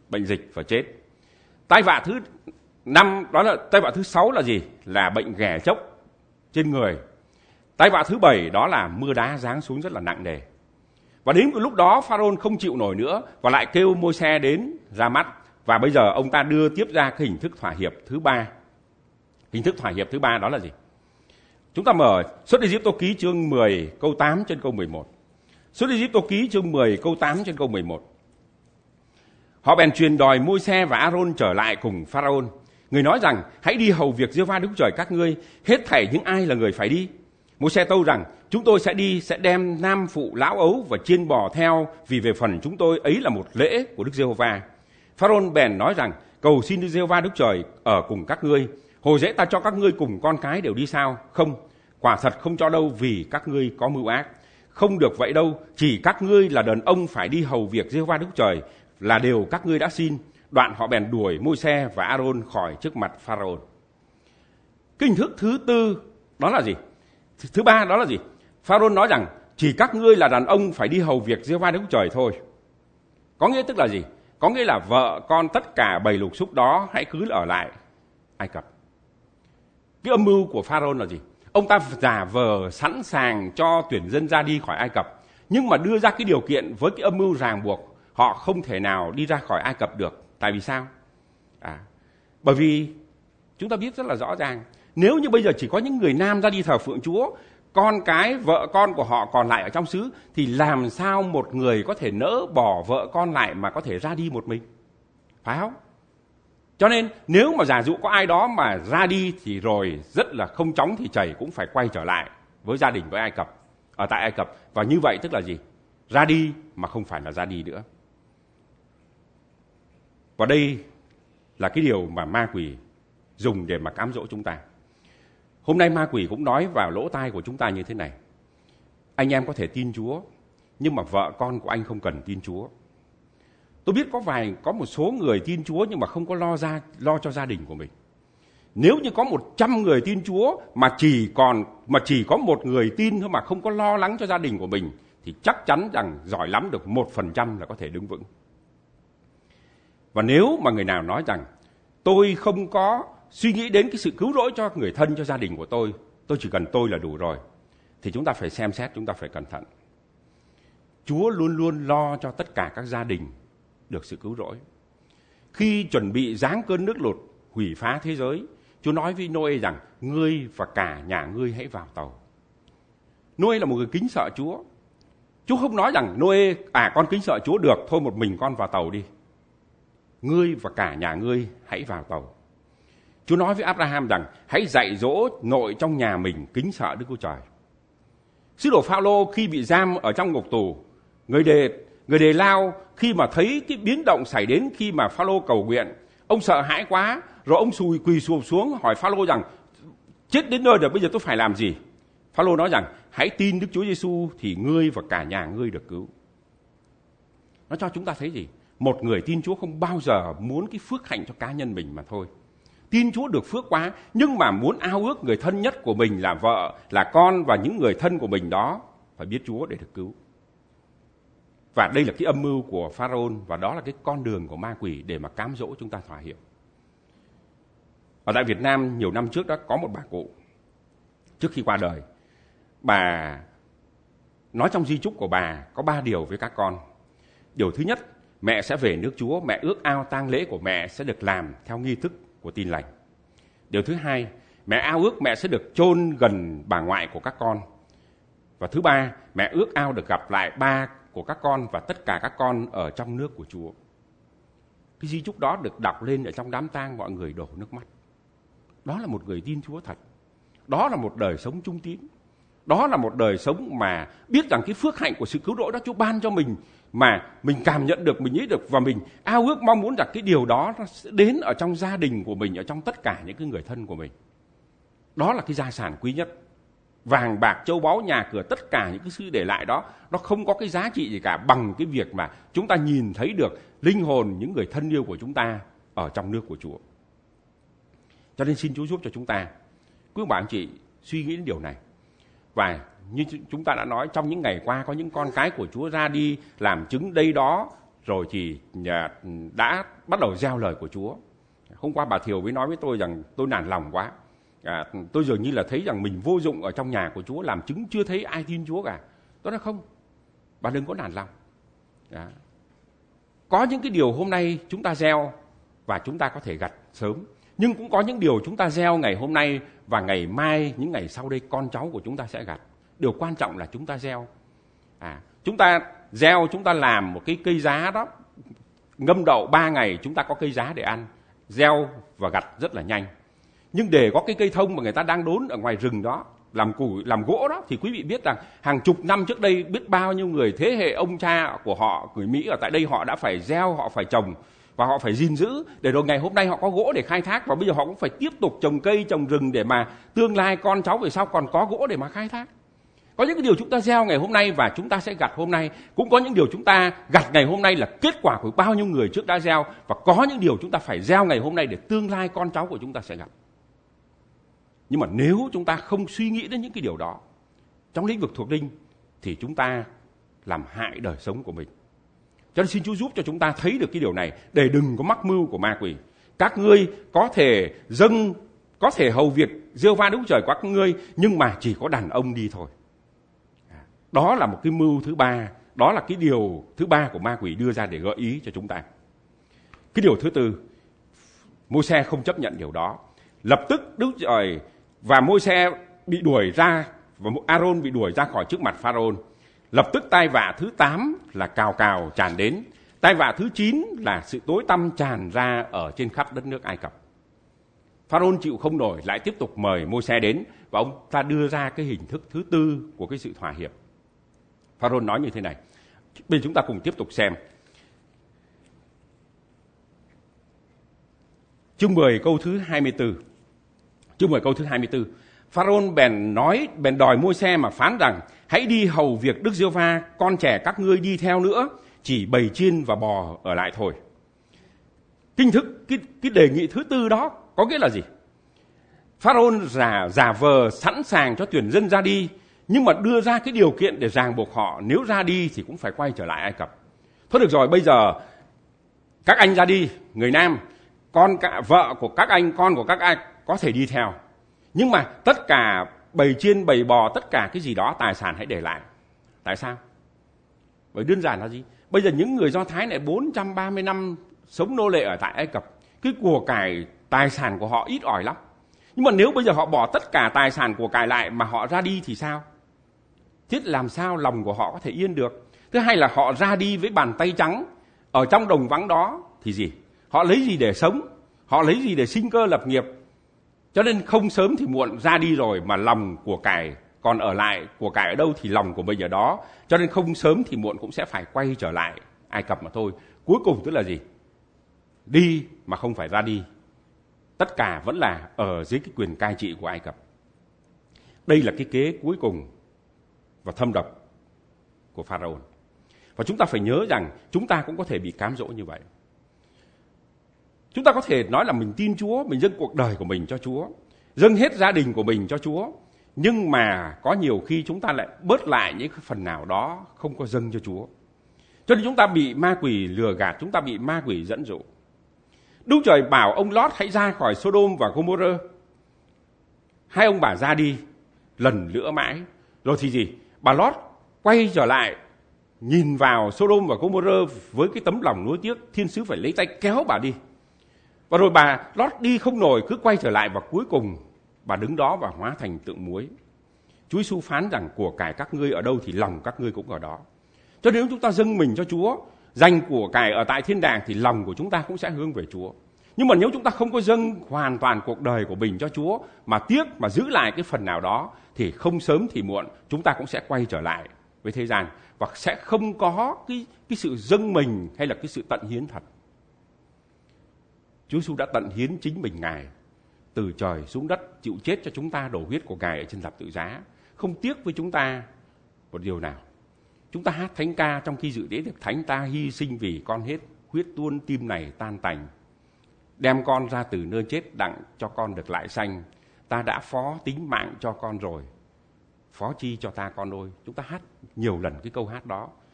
[SPEAKER 1] bệnh dịch và chết. Tai vạ thứ năm, đó là tai vạ thứ sáu là gì? Là bệnh ghẻ chốc trên người. Tai vạ thứ bảy đó là mưa đá giáng xuống rất là nặng nề. Và đến lúc đó Pharaoh không chịu nổi nữa và lại kêu Môi-se đến ra mắt. Và bây giờ ông ta đưa tiếp ra cái hình thức thỏa hiệp thứ ba. Hình thức thỏa hiệp thứ ba đó là gì? Chúng ta mở Xuất Ê-díp-tô ký chương mười câu tám trên câu mười một. Xuất Ê-díp-tô ký chương mười câu tám trên câu mười một. Họ bèn truyền đòi Môi-se và A-rôn trở lại cùng Pharaoh. Người nói rằng hãy đi hầu việc Giê-hô-va Đức Chúa Trời các ngươi, hết thảy những ai là người phải đi. Môi-se tâu rằng chúng tôi sẽ đi, sẽ đem nam phụ lão ấu và chiên bò theo, vì về phần chúng tôi ấy là một lễ của Đức Giê-hô-va. Pharaoh bèn nói rằng cầu xin Đức Giê-hô-va Đức Trời ở cùng các ngươi. Hồi dễ ta cho các ngươi cùng con cái đều đi sao? Không, quả thật không cho đâu, vì các ngươi có mưu ác. Không được vậy đâu, chỉ các ngươi là đàn ông phải đi hầu việc Giê-hô-va Đức Trời là điều các ngươi đã xin. Đoạn họ bèn đuổi Môi-se và A-rôn khỏi trước mặt Pharaoh. Cái hình thức thứ tư đó là gì? Thứ ba đó là gì? Pharaoh nói rằng chỉ các ngươi là đàn ông phải đi hầu việc Giê-hô-va Đức Chúa Trời thôi. Có nghĩa tức là gì? Có nghĩa là vợ con tất cả bầy lục súc đó hãy cứ ở lại Ai Cập. Cái âm mưu của Pharaoh là gì? Ông ta giả vờ sẵn sàng cho tuyển dân ra đi khỏi Ai Cập, nhưng mà đưa ra cái điều kiện với cái âm mưu ràng buộc họ không thể nào đi ra khỏi Ai Cập được. Tại vì sao? À, bởi vì chúng ta biết rất là rõ ràng, nếu như bây giờ chỉ có những người nam ra đi thờ phượng Chúa, con cái, vợ con của họ còn lại ở trong xứ, thì làm sao một người có thể nỡ bỏ vợ con lại mà có thể ra đi một mình? Phải không? Cho nên nếu mà giả dụ có ai đó mà ra đi thì rồi rất là không chóng thì chảy cũng phải quay trở lại với gia đình với Ai Cập, ở tại Ai Cập. Và như vậy tức là gì? Ra đi mà không phải là ra đi nữa. Và đây là cái điều mà ma quỷ dùng để mà cám dỗ chúng ta. Hôm nay ma quỷ cũng nói vào lỗ tai của chúng ta như thế này: anh em có thể tin Chúa, nhưng mà vợ con của anh không cần tin Chúa. Tôi biết có vài có một số người tin Chúa nhưng mà không có lo ra lo cho gia đình của mình. Nếu như có một trăm người tin Chúa mà chỉ còn mà chỉ có một người tin thôi mà không có lo lắng cho gia đình của mình, thì chắc chắn rằng giỏi lắm được một phần trăm là có thể đứng vững. Và nếu mà người nào nói rằng tôi không có suy nghĩ đến cái sự cứu rỗi cho người thân, cho gia đình của tôi, tôi chỉ cần tôi là đủ rồi, thì chúng ta phải xem xét, chúng ta phải cẩn thận. Chúa luôn luôn lo cho tất cả các gia đình được sự cứu rỗi. Khi chuẩn bị giáng cơn nước lụt hủy phá thế giới, Chúa nói với Nô-ê rằng ngươi và cả nhà ngươi hãy vào tàu. Nô-ê là một người kính sợ Chúa. Chúa không nói rằng Nô-ê à con kính sợ Chúa được, thôi một mình con vào tàu đi. Ngươi và cả nhà ngươi hãy vào tàu. Chúa nói với Abraham rằng hãy dạy dỗ nội trong nhà mình kính sợ Đức Chúa Trời. Sứ đồ Phao-lô khi bị giam ở trong ngục tù, người đề người đề lao khi mà thấy cái biến động xảy đến khi mà Phao-lô cầu nguyện, ông sợ hãi quá, rồi ông xùi quỳ sụp xuống hỏi Phao-lô rằng chết đến nơi rồi, bây giờ tôi phải làm gì? Phao-lô nói rằng hãy tin Đức Chúa Giêsu thì ngươi và cả nhà ngươi được cứu. Nó cho chúng ta thấy gì? Một người tin Chúa không bao giờ muốn cái phước hạnh cho cá nhân mình mà thôi. Tin Chúa được phước quá, nhưng mà muốn ao ước người thân nhất của mình là vợ, là con và những người thân của mình đó phải biết Chúa để được cứu. Và đây là cái âm mưu của Pharaoh, và đó là cái con đường của ma quỷ để mà cám dỗ chúng ta thỏa hiệp. Ở tại Việt Nam nhiều năm trước đó có một bà cụ, trước khi qua đời, bà nói trong di chúc của bà có ba điều với các con. Điều thứ nhất, mẹ sẽ về nước Chúa, mẹ ước ao tang lễ của mẹ sẽ được làm theo nghi thức của Tin Lành. Điều thứ hai, mẹ ao ước mẹ sẽ được chôn gần bà ngoại của các con. Và thứ ba, mẹ ước ao được gặp lại ba của các con và tất cả các con ở trong nước của Chúa. Cái di chúc đó được đọc lên ở trong đám tang, mọi người đổ nước mắt. Đó là một người tin Chúa thật. Đó là một đời sống trung tín. Đó là một đời sống mà biết rằng cái phước hạnh của sự cứu rỗi đó Chúa ban cho mình, mà mình cảm nhận được, mình nghĩ được, và mình ao ước mong muốn rằng cái điều đó nó sẽ đến ở trong gia đình của mình, ở trong tất cả những cái người thân của mình. Đó là cái gia sản quý nhất. Vàng bạc châu báu nhà cửa, tất cả những cái sự để lại đó, nó không có cái giá trị gì cả bằng cái việc mà chúng ta nhìn thấy được linh hồn những người thân yêu của chúng ta ở trong nước của Chúa. Cho nên xin Chúa giúp cho chúng ta, quý ông bà anh chị, suy nghĩ đến điều này. Và như chúng ta đã nói, trong những ngày qua có những con cái của Chúa ra đi làm chứng đây đó rồi thì đã bắt đầu gieo lời của Chúa. Hôm qua bà Thiều mới nói với tôi rằng tôi nản lòng quá. À, tôi dường như là thấy rằng mình vô dụng ở trong nhà của Chúa, làm chứng chưa thấy ai tin Chúa cả. Tôi nói không, bà đừng có nản lòng. Đó. Có những cái điều hôm nay chúng ta gieo và chúng ta có thể gặt sớm. Nhưng cũng có những điều chúng ta gieo ngày hôm nay và ngày mai, những ngày sau đây con cháu của chúng ta sẽ gặt. Điều quan trọng là chúng ta gieo. À, chúng ta gieo, chúng ta làm một cái cây giá đó, ngâm đậu ba ngày chúng ta có cây giá để ăn. Gieo và gặt rất là nhanh. Nhưng để có cái cây thông mà người ta đang đốn ở ngoài rừng đó, làm củi, làm gỗ đó, thì quý vị biết rằng hàng chục năm trước đây biết bao nhiêu người thế hệ ông cha của họ, người Mỹ ở tại đây, họ đã phải gieo, họ phải trồng và họ phải gìn giữ để rồi ngày hôm nay họ có gỗ để khai thác, và bây giờ họ cũng phải tiếp tục trồng cây, trồng rừng để mà tương lai con cháu về sau còn có gỗ để mà khai thác. Có những cái điều chúng ta gieo ngày hôm nay và chúng ta sẽ gặt hôm nay. Cũng có những điều chúng ta gặt ngày hôm nay là kết quả của bao nhiêu người trước đã gieo, và có những điều chúng ta phải gieo ngày hôm nay để tương lai con cháu của chúng ta sẽ gặt. Nhưng mà nếu chúng ta không suy nghĩ đến những cái điều đó trong lĩnh vực thuộc linh thì chúng ta làm hại đời sống của mình. Cho nên xin Chúa giúp cho chúng ta thấy được cái điều này để đừng có mắc mưu của ma quỷ. Các ngươi có thể dâng, có thể hầu việc Giê-hô-va Đức Chúa Trời của các ngươi, nhưng mà chỉ có đàn ông đi thôi. Đó là một cái mưu thứ ba, đó là cái điều thứ ba của ma quỷ đưa ra để gợi ý cho chúng ta. Cái điều thứ tư, Môi-se không chấp nhận điều đó. Lập tức Đức Chúa Trời và Môi-se bị đuổi ra, và A-rôn bị đuổi ra khỏi trước mặt Pharaon. Lập tức tai vạ thứ tám là cào cào tràn đến. Tai vạ thứ chín là sự tối tăm tràn ra ở trên khắp đất nước Ai Cập. Pharaon chịu không nổi, lại tiếp tục mời Môi-se đến, và ông ta đưa ra cái hình thức thứ tư của cái sự thỏa hiệp. Pharaon nói như thế này. Bây giờ chúng ta cùng tiếp tục xem. Chương mười câu thứ hai mươi tư. Chương mười câu thứ hai mươi tư. Pharaon bèn nói, bèn đòi Môi-se mà phán rằng: hãy đi hầu việc Đức Giê-hô-va, con trẻ các ngươi đi theo nữa, chỉ bầy chiên và bò ở lại thôi. Kinh thức, cái, cái đề nghị thứ tư đó có nghĩa là gì? Pharaon giả, giả vờ sẵn sàng cho tuyển dân ra đi, nhưng mà đưa ra cái điều kiện để ràng buộc họ, nếu ra đi thì cũng phải quay trở lại Ai Cập. Thôi được rồi, bây giờ các anh ra đi, người nam, con cả vợ của các anh, con của các anh có thể đi theo. Nhưng mà tất cả bầy chiên, bầy bò, tất cả cái gì đó, tài sản hãy để lại. Tại sao? Bởi đơn giản là gì? Bây giờ những người Do Thái này bốn trăm ba mươi năm sống nô lệ ở tại Ai Cập, cái của cải, tài sản của họ ít ỏi lắm. Nhưng mà nếu bây giờ họ bỏ tất cả tài sản của cải lại mà họ ra đi thì sao? Thế làm sao lòng của họ có thể yên được? Thứ hai là họ ra đi với bàn tay trắng, ở trong đồng vắng đó thì gì? Họ lấy gì để sống? Họ lấy gì để sinh cơ lập nghiệp? Cho nên không sớm thì muộn ra đi rồi mà lòng của cải còn ở lại, của cải ở đâu thì lòng của mình ở đó. Cho nên không sớm thì muộn cũng sẽ phải quay trở lại Ai Cập mà thôi. Cuối cùng tức là gì? Đi mà không phải ra đi. Tất cả vẫn là ở dưới cái quyền cai trị của Ai Cập. Đây là cái kế cuối cùng và thâm độc của Pharaoh. Và chúng ta phải nhớ rằng chúng ta cũng có thể bị cám dỗ như vậy. Chúng ta có thể nói là mình tin Chúa, mình dâng cuộc đời của mình cho Chúa, dâng hết gia đình của mình cho Chúa. Nhưng mà có nhiều khi chúng ta lại bớt lại những phần nào đó không có dâng cho Chúa. Cho nên chúng ta bị ma quỷ lừa gạt, chúng ta bị ma quỷ dẫn dụ. Đức Trời bảo ông Lót hãy ra khỏi Sodom và Gomorrah. Hai ông bà ra đi lần nữa mãi. Rồi thì gì? Bà Lót quay trở lại, nhìn vào Sodom và Gomorrah với cái tấm lòng nuối tiếc, thiên sứ phải lấy tay kéo bà đi. Và rồi bà Lót đi không nổi, cứ quay trở lại, và cuối cùng bà đứng đó và hóa thành tượng muối. Chúa Giêsu phán rằng của cải các ngươi ở đâu thì lòng các ngươi cũng ở đó. Cho nên nếu chúng ta dâng mình cho Chúa, dành của cải ở tại thiên đàng thì lòng của chúng ta cũng sẽ hướng về Chúa. Nhưng mà nếu chúng ta không có dâng hoàn toàn cuộc đời của mình cho Chúa, mà tiếc mà giữ lại cái phần nào đó, thì không sớm thì muộn chúng ta cũng sẽ quay trở lại với thế gian và sẽ không có cái, cái sự dâng mình hay là cái sự tận hiến thật. Chúa Giêsu đã tận hiến chính mình Ngài, từ trời xuống đất, chịu chết cho chúng ta, đổ huyết của Ngài ở trên thập tự giá, không tiếc với chúng ta một điều nào. Chúng ta hát thánh ca trong khi dự lễ tiệc thánh: ta hy sinh vì con hết, huyết tuôn tim này tan tành, đem con ra từ nơi chết đặng cho con được lại sanh. Ta đã phó tính mạng cho con rồi, phó chi cho ta con ơi. Chúng ta hát nhiều lần cái câu hát đó.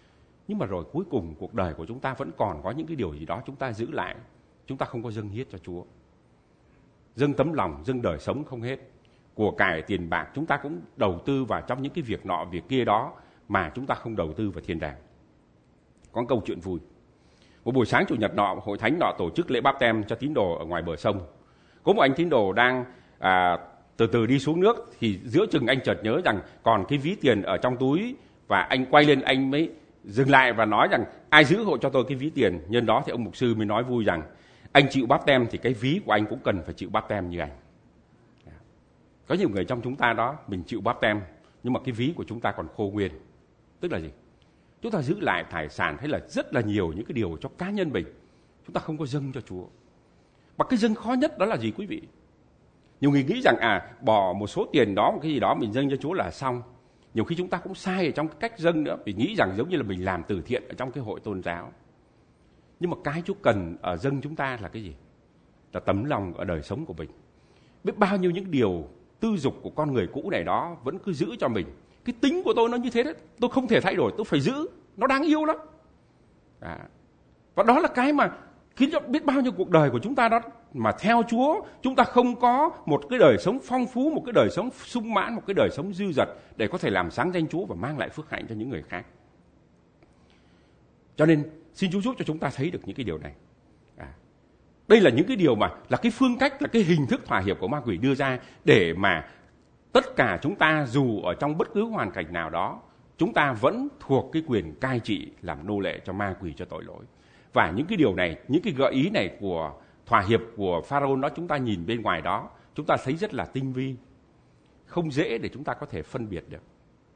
[SPEAKER 1] Nhưng mà rồi cuối cùng cuộc đời của chúng ta vẫn còn có những cái điều gì đó chúng ta giữ lại. Chúng ta không có dâng hiến cho Chúa. Dâng tấm lòng, dâng đời sống không hết. Của cải tiền bạc chúng ta cũng đầu tư vào trong những cái việc nọ, việc kia đó mà chúng ta không đầu tư vào thiên đàng. Có một câu chuyện vui. Một buổi sáng chủ nhật nọ, hội thánh nọ tổ chức lễ báp têm cho tín đồ ở ngoài bờ sông. Có một anh tín đồ đang à, từ từ đi xuống nước, thì giữa chừng anh chợt nhớ rằng còn cái ví tiền ở trong túi, và anh quay lên anh mới dừng lại và nói rằng ai giữ hộ cho tôi cái ví tiền. Nhân đó thì ông mục sư mới nói vui rằng anh chịu báp têm thì cái ví của anh cũng cần phải chịu báp têm như anh. Có nhiều người trong chúng ta đó, mình chịu báp têm nhưng mà cái ví của chúng ta còn khô nguyên. Tức là gì? Chúng ta giữ lại tài sản hay là rất là nhiều những cái điều cho cá nhân mình, chúng ta không có dâng cho Chúa. Và cái dâng khó nhất đó là gì quý vị? Nhiều người nghĩ rằng à bỏ một số tiền đó, một cái gì đó mình dâng cho Chúa là xong. Nhiều khi chúng ta cũng sai ở trong cái cách dâng nữa, vì nghĩ rằng giống như là mình làm từ thiện ở trong cái hội tôn giáo. Nhưng mà cái Chúa cần ở dâng chúng ta là cái gì? Là tấm lòng ở đời sống của mình. Biết bao nhiêu những điều tư dục của con người cũ này đó vẫn cứ giữ cho mình. Cái tính của tôi nó như thế đấy, tôi không thể thay đổi, tôi phải giữ, nó đáng yêu lắm. À. Và đó là cái mà khiến cho biết bao nhiêu cuộc đời của chúng ta đó mà theo Chúa, chúng ta không có một cái đời sống phong phú, một cái đời sống sung mãn, một cái đời sống dư dật để có thể làm sáng danh Chúa và mang lại phước hạnh cho những người khác. Cho nên xin Chúa giúp cho chúng ta thấy được những cái điều này. À. Đây là những cái điều mà là cái phương cách, là cái hình thức thỏa hiệp của ma quỷ đưa ra để mà tất cả chúng ta dù ở trong bất cứ hoàn cảnh nào đó, chúng ta vẫn thuộc cái quyền cai trị làm nô lệ cho ma quỷ, cho tội lỗi. Và những cái điều này, những cái gợi ý này của thỏa hiệp của Pharaoh đó, chúng ta nhìn bên ngoài đó, chúng ta thấy rất là tinh vi, không dễ để chúng ta có thể phân biệt được.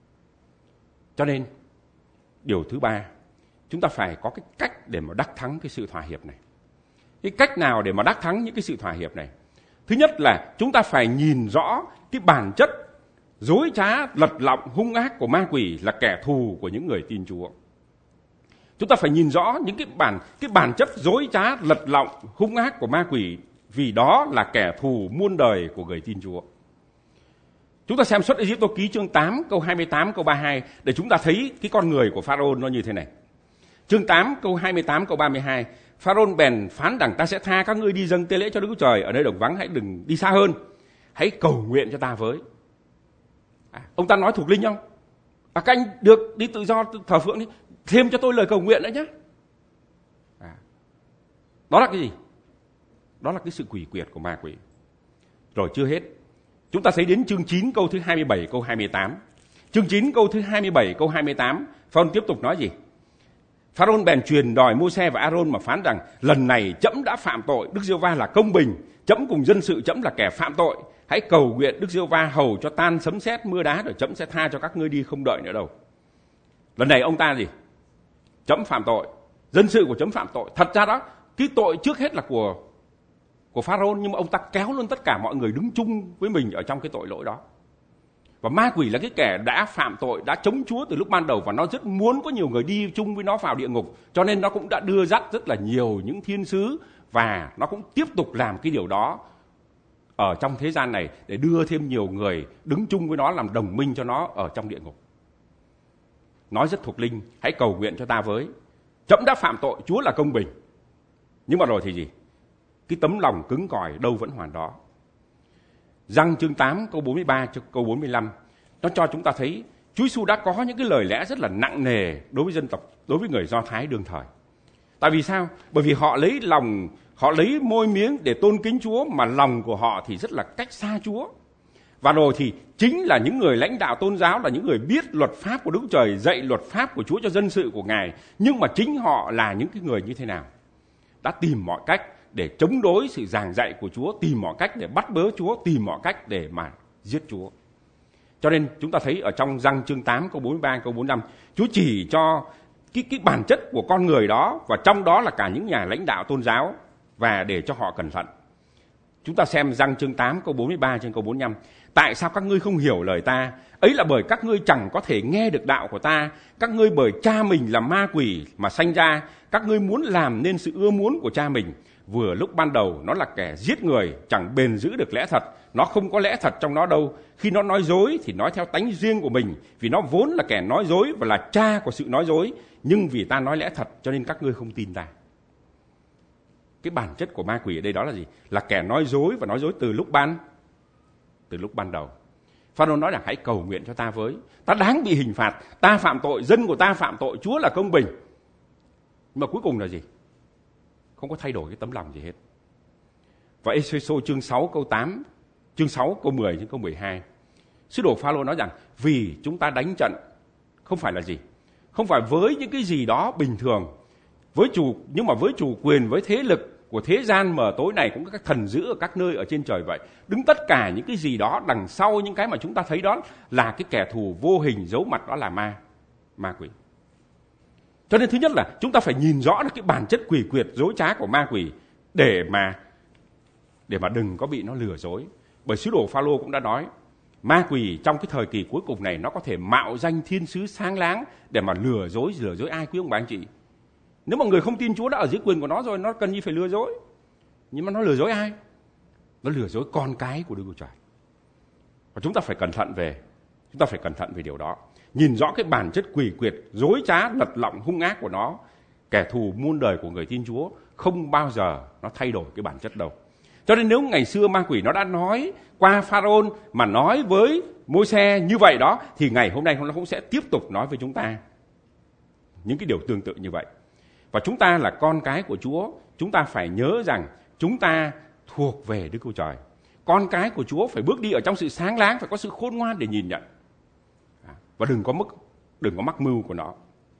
[SPEAKER 1] Cho nên, điều thứ ba, chúng ta phải có cái cách để mà đắc thắng cái sự thỏa hiệp này. Cái cách nào để mà đắc thắng những cái sự thỏa hiệp này? Thứ nhất là chúng ta phải nhìn rõ cái bản chất dối trá, lật lọng, hung ác của ma quỷ là kẻ thù của những người tin Chúa. Chúng ta phải nhìn rõ những cái bản cái bản chất dối trá, lật lọng, hung ác của ma quỷ, vì đó là kẻ thù muôn đời của người tin Chúa. Chúng ta xem Xuất Ê-díp-tô ký chương tám câu hai mươi tám câu ba mươi hai để chúng ta thấy cái con người của Pharaoh nó như thế này. Chương tám câu hai mươi tám câu ba mươi hai, Pharaoh bèn phán rằng ta sẽ tha các ngươi đi dâng tế lễ cho Đức Chúa Trời ở nơi đồng vắng, hãy đừng đi xa hơn, hãy cầu nguyện cho ta với. À, ông ta nói thuộc linh không? À, các anh được đi tự do thờ phượng đi, thêm cho tôi lời cầu nguyện nữa nhé. À, đó là cái gì? Đó là cái sự quỷ quyệt của ma quỷ. Rồi chưa hết, chúng ta thấy đến chương chín câu thứ hai mươi bảy câu hai mươi tám. Chương chín câu thứ hai mươi bảy câu hai mươi tám, Pharaoh tiếp tục nói gì? Pharaoh bèn truyền đòi Mô-se và A-rôn mà phán rằng lần này trẫm đã phạm tội, Đức Giê-hô-va là công bình, trẫm cùng dân sự trẫm là kẻ phạm tội, hãy cầu nguyện Đức Giê-hô-va hầu cho tan sấm sét mưa đá, rồi trẫm sẽ tha cho các ngươi đi không đợi nữa đâu. Lần này ông ta gì? Trẫm phạm tội, dân sự của trẫm phạm tội. Thật ra đó, cái tội trước hết là của của Pharaoh, nhưng mà ông ta kéo luôn tất cả mọi người đứng chung với mình ở trong cái tội lỗi đó. Và ma quỷ là cái kẻ đã phạm tội, đã chống Chúa từ lúc ban đầu, và nó rất muốn có nhiều người đi chung với nó vào địa ngục. Cho nên nó cũng đã đưa dắt rất là nhiều những thiên sứ, và nó cũng tiếp tục làm cái điều đó ở trong thế gian này để đưa thêm nhiều người đứng chung với nó, làm đồng minh cho nó ở trong địa ngục. Nói rất thuộc linh, hãy cầu nguyện cho ta với. Trẫm đã phạm tội, Chúa là công bình. Nhưng mà rồi thì gì? Cái tấm lòng cứng cỏi đâu vẫn hoàn đó. Giăng chương tám câu bốn mươi ba câu bốn mươi lăm, nó cho chúng ta thấy Chúa Giêsu đã có những cái lời lẽ rất là nặng nề đối với dân tộc, đối với người Do Thái đương thời. Tại vì sao? Bởi vì họ lấy lòng, họ lấy môi miếng để tôn kính Chúa, mà lòng của họ thì rất là cách xa Chúa. Và rồi thì chính là những người lãnh đạo tôn giáo, là những người biết luật pháp của Đức Trời, dạy luật pháp của Chúa cho dân sự của Ngài, nhưng mà chính họ là những cái người như thế nào? Đã tìm mọi cách để chống đối sự giảng dạy của Chúa, tìm mọi cách để bắt bớ Chúa, tìm mọi cách để mà giết Chúa. Cho nên chúng ta thấy ở trong Giăng chương tám câu bốn mươi ba câu bốn mươi lăm, Chúa chỉ cho cái, cái bản chất của con người đó, và trong đó là cả những nhà lãnh đạo tôn giáo, và để cho họ cẩn thận. Chúng ta xem Giăng chương tám câu bốn mươi ba trên câu bốn mươi lăm. Tại sao các ngươi không hiểu lời ta? Ấy là bởi các ngươi chẳng có thể nghe được đạo của ta. Các ngươi bởi cha mình là ma quỷ mà sanh ra, các ngươi muốn làm nên sự ưa muốn của cha mình. vừa lúc ban đầu nó là kẻ giết người, chẳng bền giữ được lẽ thật. Nó không có lẽ thật trong nó đâu. Khi nó nói dối thì nói theo tánh riêng của mình, vì nó vốn là kẻ nói dối và là cha của sự nói dối. Nhưng vì ta nói lẽ thật cho nên các ngươi không tin ta. Cái bản chất của ma quỷ ở đây đó là gì? Là kẻ nói dối, và nói dối từ lúc ban từ lúc ban đầu. Pharaoh nói rằng hãy cầu nguyện cho ta với. Ta đáng bị hình phạt, ta phạm tội, dân của ta phạm tội, Chúa là công bình. Nhưng mà cuối cùng là gì? Không có thay đổi cái tấm lòng gì hết. Và Ê-phê-sô chương sáu câu tám, chương sáu câu mười đến câu mười hai. Sứ đồ Pharaoh nói rằng vì chúng ta đánh trận không phải là gì? Không phải với những cái gì đó bình thường, với chủ nhưng mà với chủ quyền, với thế lực của thế gian mờ tối này, cũng có các thần dữ ở các nơi ở trên trời vậy. Đứng tất cả những cái gì đó đằng sau những cái mà chúng ta thấy đó là cái kẻ thù vô hình giấu mặt, đó là ma, ma quỷ. Cho nên thứ nhất là chúng ta phải nhìn rõ được cái bản chất quỷ quyệt dối trá của ma quỷ để mà để mà đừng có bị nó lừa dối. Bởi sứ đồ Phao-lô cũng đã nói, ma quỷ trong cái thời kỳ cuối cùng này nó có thể mạo danh thiên sứ sáng láng để mà lừa dối, lừa dối ai quý ông bà anh chị? Nếu mà người không tin Chúa đã ở dưới quyền của nó rồi, nó cần gì phải lừa dối? Nhưng mà nó lừa dối ai? Nó lừa dối con cái của Đức Chúa Trời. Và chúng ta phải cẩn thận về, chúng ta phải cẩn thận về điều đó. Nhìn rõ cái bản chất quỷ quyệt, dối trá, lật lọng, hung ác của nó. Kẻ thù muôn đời của người tin Chúa không bao giờ nó thay đổi cái bản chất đâu. Cho nên nếu ngày xưa ma quỷ nó đã nói qua Pharaoh mà nói với Môi-se như vậy đó, thì ngày hôm nay nó cũng sẽ tiếp tục nói với chúng ta những cái điều tương tự như vậy. Và chúng ta là con cái của Chúa, chúng ta phải nhớ rằng chúng ta thuộc về Đức Chúa Trời. Con cái của Chúa phải bước đi ở trong sự sáng láng, phải có sự khôn ngoan để nhìn nhận. Và đừng có mắc, đừng có mắc mưu của nó.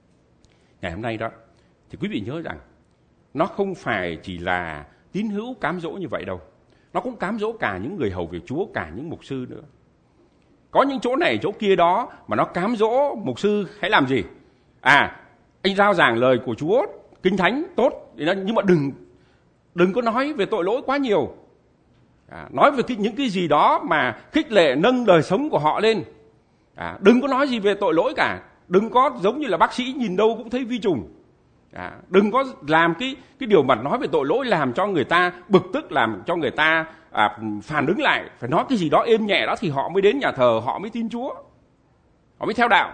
[SPEAKER 1] Ngày hôm nay đó, thì quý vị nhớ rằng nó không phải chỉ là tín hữu cám dỗ như vậy đâu. Nó cũng cám dỗ cả những người hầu việc Chúa, cả những mục sư nữa. Có những chỗ này, chỗ kia đó mà nó cám dỗ mục sư hãy làm gì? À, anh rao giảng lời của Chúa, kinh thánh tốt, nhưng mà đừng đừng có nói về tội lỗi quá nhiều. À, nói về cái, những cái gì đó mà khích lệ nâng đời sống của họ lên. À, đừng có nói gì về tội lỗi cả. Đừng có giống như là bác sĩ nhìn đâu cũng thấy vi trùng. À, đừng có làm cái cái điều mà nói về tội lỗi làm cho người ta bực tức, làm cho người ta à, phản ứng lại. Phải nói cái gì đó êm nhẹ đó thì họ mới đến nhà thờ, họ mới tin Chúa, họ mới theo đạo.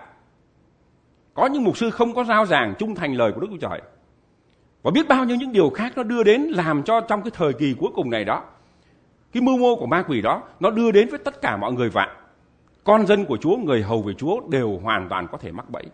[SPEAKER 1] Có những mục sư không có rao giảng trung thành lời của Đức Chúa Trời, và biết bao nhiêu những điều khác nó đưa đến làm cho trong cái thời kỳ cuối cùng này đó, cái mưu mô của ma quỷ đó nó đưa đến với tất cả mọi người vạn. Con dân của Chúa, người hầu về Chúa đều hoàn toàn có thể mắc bẫy.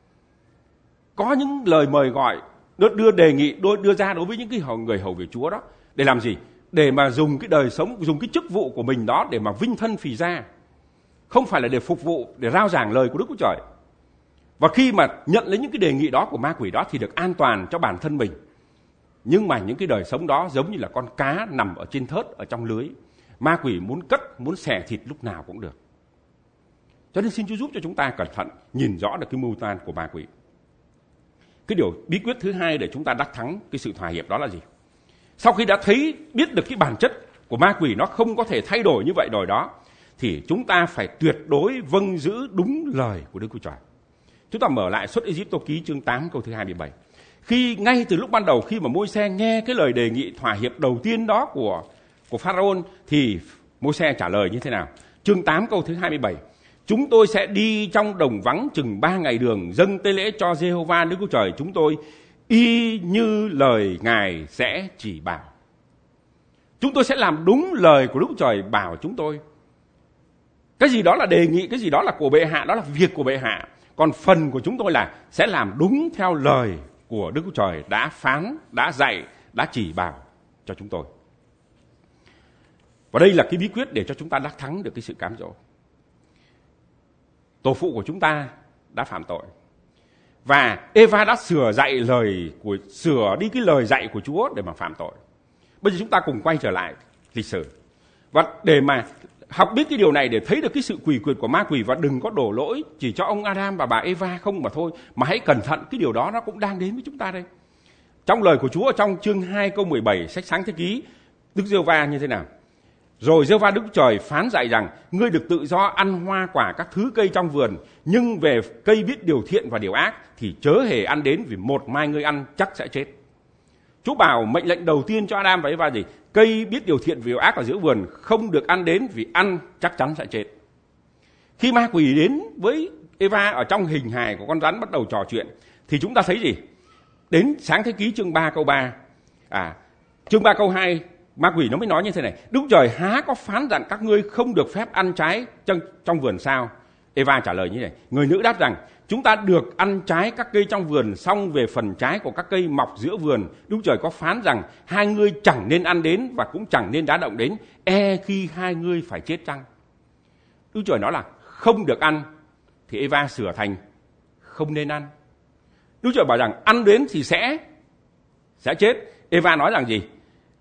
[SPEAKER 1] Có những lời mời gọi đưa đề nghị đưa ra đối với những cái người hầu về Chúa đó để làm gì? Để mà dùng cái đời sống, dùng cái chức vụ của mình đó để mà vinh thân phì ra, không phải là để phục vụ, để rao giảng lời của Đức Chúa Trời. Và khi mà nhận lấy những cái đề nghị đó của ma quỷ đó thì được an toàn cho bản thân mình. Nhưng mà những cái đời sống đó giống như là con cá nằm ở trên thớt, ở trong lưới. Ma quỷ muốn cất, muốn xẻ thịt lúc nào cũng được. Cho nên xin Chúa giúp cho chúng ta cẩn thận, nhìn rõ được cái mưu toan của ma quỷ. Cái điều bí quyết thứ hai để chúng ta đắc thắng cái sự thỏa hiệp đó là gì? Sau khi đã thấy, biết được cái bản chất của ma quỷ nó không có thể thay đổi như vậy rồi đó, thì chúng ta phải tuyệt đối vâng giữ đúng lời của Đức Chúa Trời. Chúng ta mở lại Xuất Ê-díp-tô ký chương tám câu thứ hai mươi bảy. Khi ngay từ lúc ban đầu khi mà Môi-se nghe cái lời đề nghị thỏa hiệp đầu tiên đó của của Pharaoh thì Môi-se trả lời như thế nào? Chương tám câu thứ hai mươi bảy. Chúng tôi sẽ đi trong đồng vắng chừng ba ngày đường, dâng tế lễ cho Giê-hô-va Đức Chúa Trời chúng tôi, y như lời Ngài sẽ chỉ bảo. Chúng tôi sẽ làm đúng lời của Đức Chúa Trời bảo chúng tôi. Cái gì đó là đề nghị, cái gì đó là của bệ hạ, đó là việc của bệ hạ. Còn phần của chúng tôi là sẽ làm đúng theo lời của Đức Chúa Trời đã phán, đã dạy, đã chỉ bảo cho chúng tôi. Và đây là cái bí quyết để cho chúng ta đắc thắng được cái sự cám dỗ. Tổ phụ của chúng ta đã phạm tội, và Eva đã sửa dạy lời của sửa đi cái lời dạy của Chúa để mà phạm tội. Bây giờ chúng ta cùng quay trở lại lịch sử, và để mà học biết cái điều này, để thấy được cái sự quỷ quyệt của ma quỷ, và đừng có đổ lỗi chỉ cho ông Adam và bà Eva không mà thôi, mà hãy cẩn thận, cái điều đó nó cũng đang đến với chúng ta đây. Trong lời của Chúa ở trong chương hai câu mười bảy sách Sáng Thế Ký, Đức Giê-hô-va như thế nào? Rồi Giê-hô-va Đức Trời phán dạy rằng: ngươi được tự do ăn hoa quả các thứ cây trong vườn, nhưng về cây biết điều thiện và điều ác thì chớ hề ăn đến, vì một mai ngươi ăn chắc sẽ chết. Chúa bảo mệnh lệnh đầu tiên cho Adam và Eva gì? Cây biết điều thiện và điều ác ở giữa vườn không được ăn đến, vì ăn chắc chắn sẽ chết. Khi ma quỷ đến với Eva ở trong hình hài của con rắn bắt đầu trò chuyện, thì chúng ta thấy gì? Đến Sáng Thế Ký chương ba câu ba, à, chương ba câu hai, ma quỷ nó mới nói như thế này: Đức Trời há có phán rằng các ngươi không được phép ăn trái trong, trong vườn sao? Eva trả lời như này: Người nữ đáp rằng, chúng ta được ăn trái các cây trong vườn, xong về phần trái của các cây mọc giữa vườn, Đức Trời có phán rằng hai ngươi chẳng nên ăn đến và cũng chẳng nên đá động đến, e khi hai ngươi phải chết chăng? Đức Trời nói là không được ăn, thì Eva sửa thành không nên ăn. Đức Trời bảo rằng ăn đến thì sẽ sẽ chết. Eva nói rằng gì?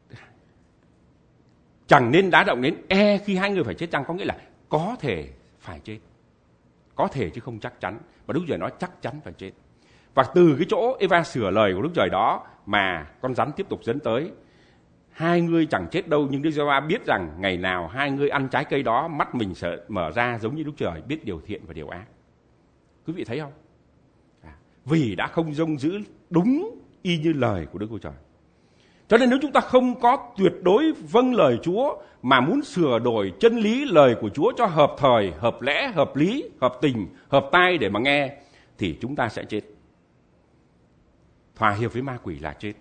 [SPEAKER 1] Chẳng nên đá động đến, e khi hai người phải chết chăng, có nghĩa là có thể phải chết. Có thể chứ không chắc chắn. Và Đức Trời nói chắc chắn phải chết. Và từ cái chỗ Eva sửa lời của Đức Trời đó mà con rắn tiếp tục dẫn tới: Hai ngươi chẳng chết đâu, nhưng Đức Giê-hô-va biết rằng ngày nào hai ngươi ăn trái cây đó, mắt mình sẽ mở ra giống như Đức Trời biết điều thiện và điều ác. Quý vị thấy không? À, vì đã không trông giữ đúng y như lời của Đức Chúa Trời. Cho nên nếu chúng ta không có tuyệt đối vâng lời Chúa, mà muốn sửa đổi chân lý lời của Chúa cho hợp thời, hợp lẽ, hợp lý, hợp tình, hợp tai để mà nghe, thì chúng ta sẽ chết. Thỏa hiệp với ma quỷ là chết.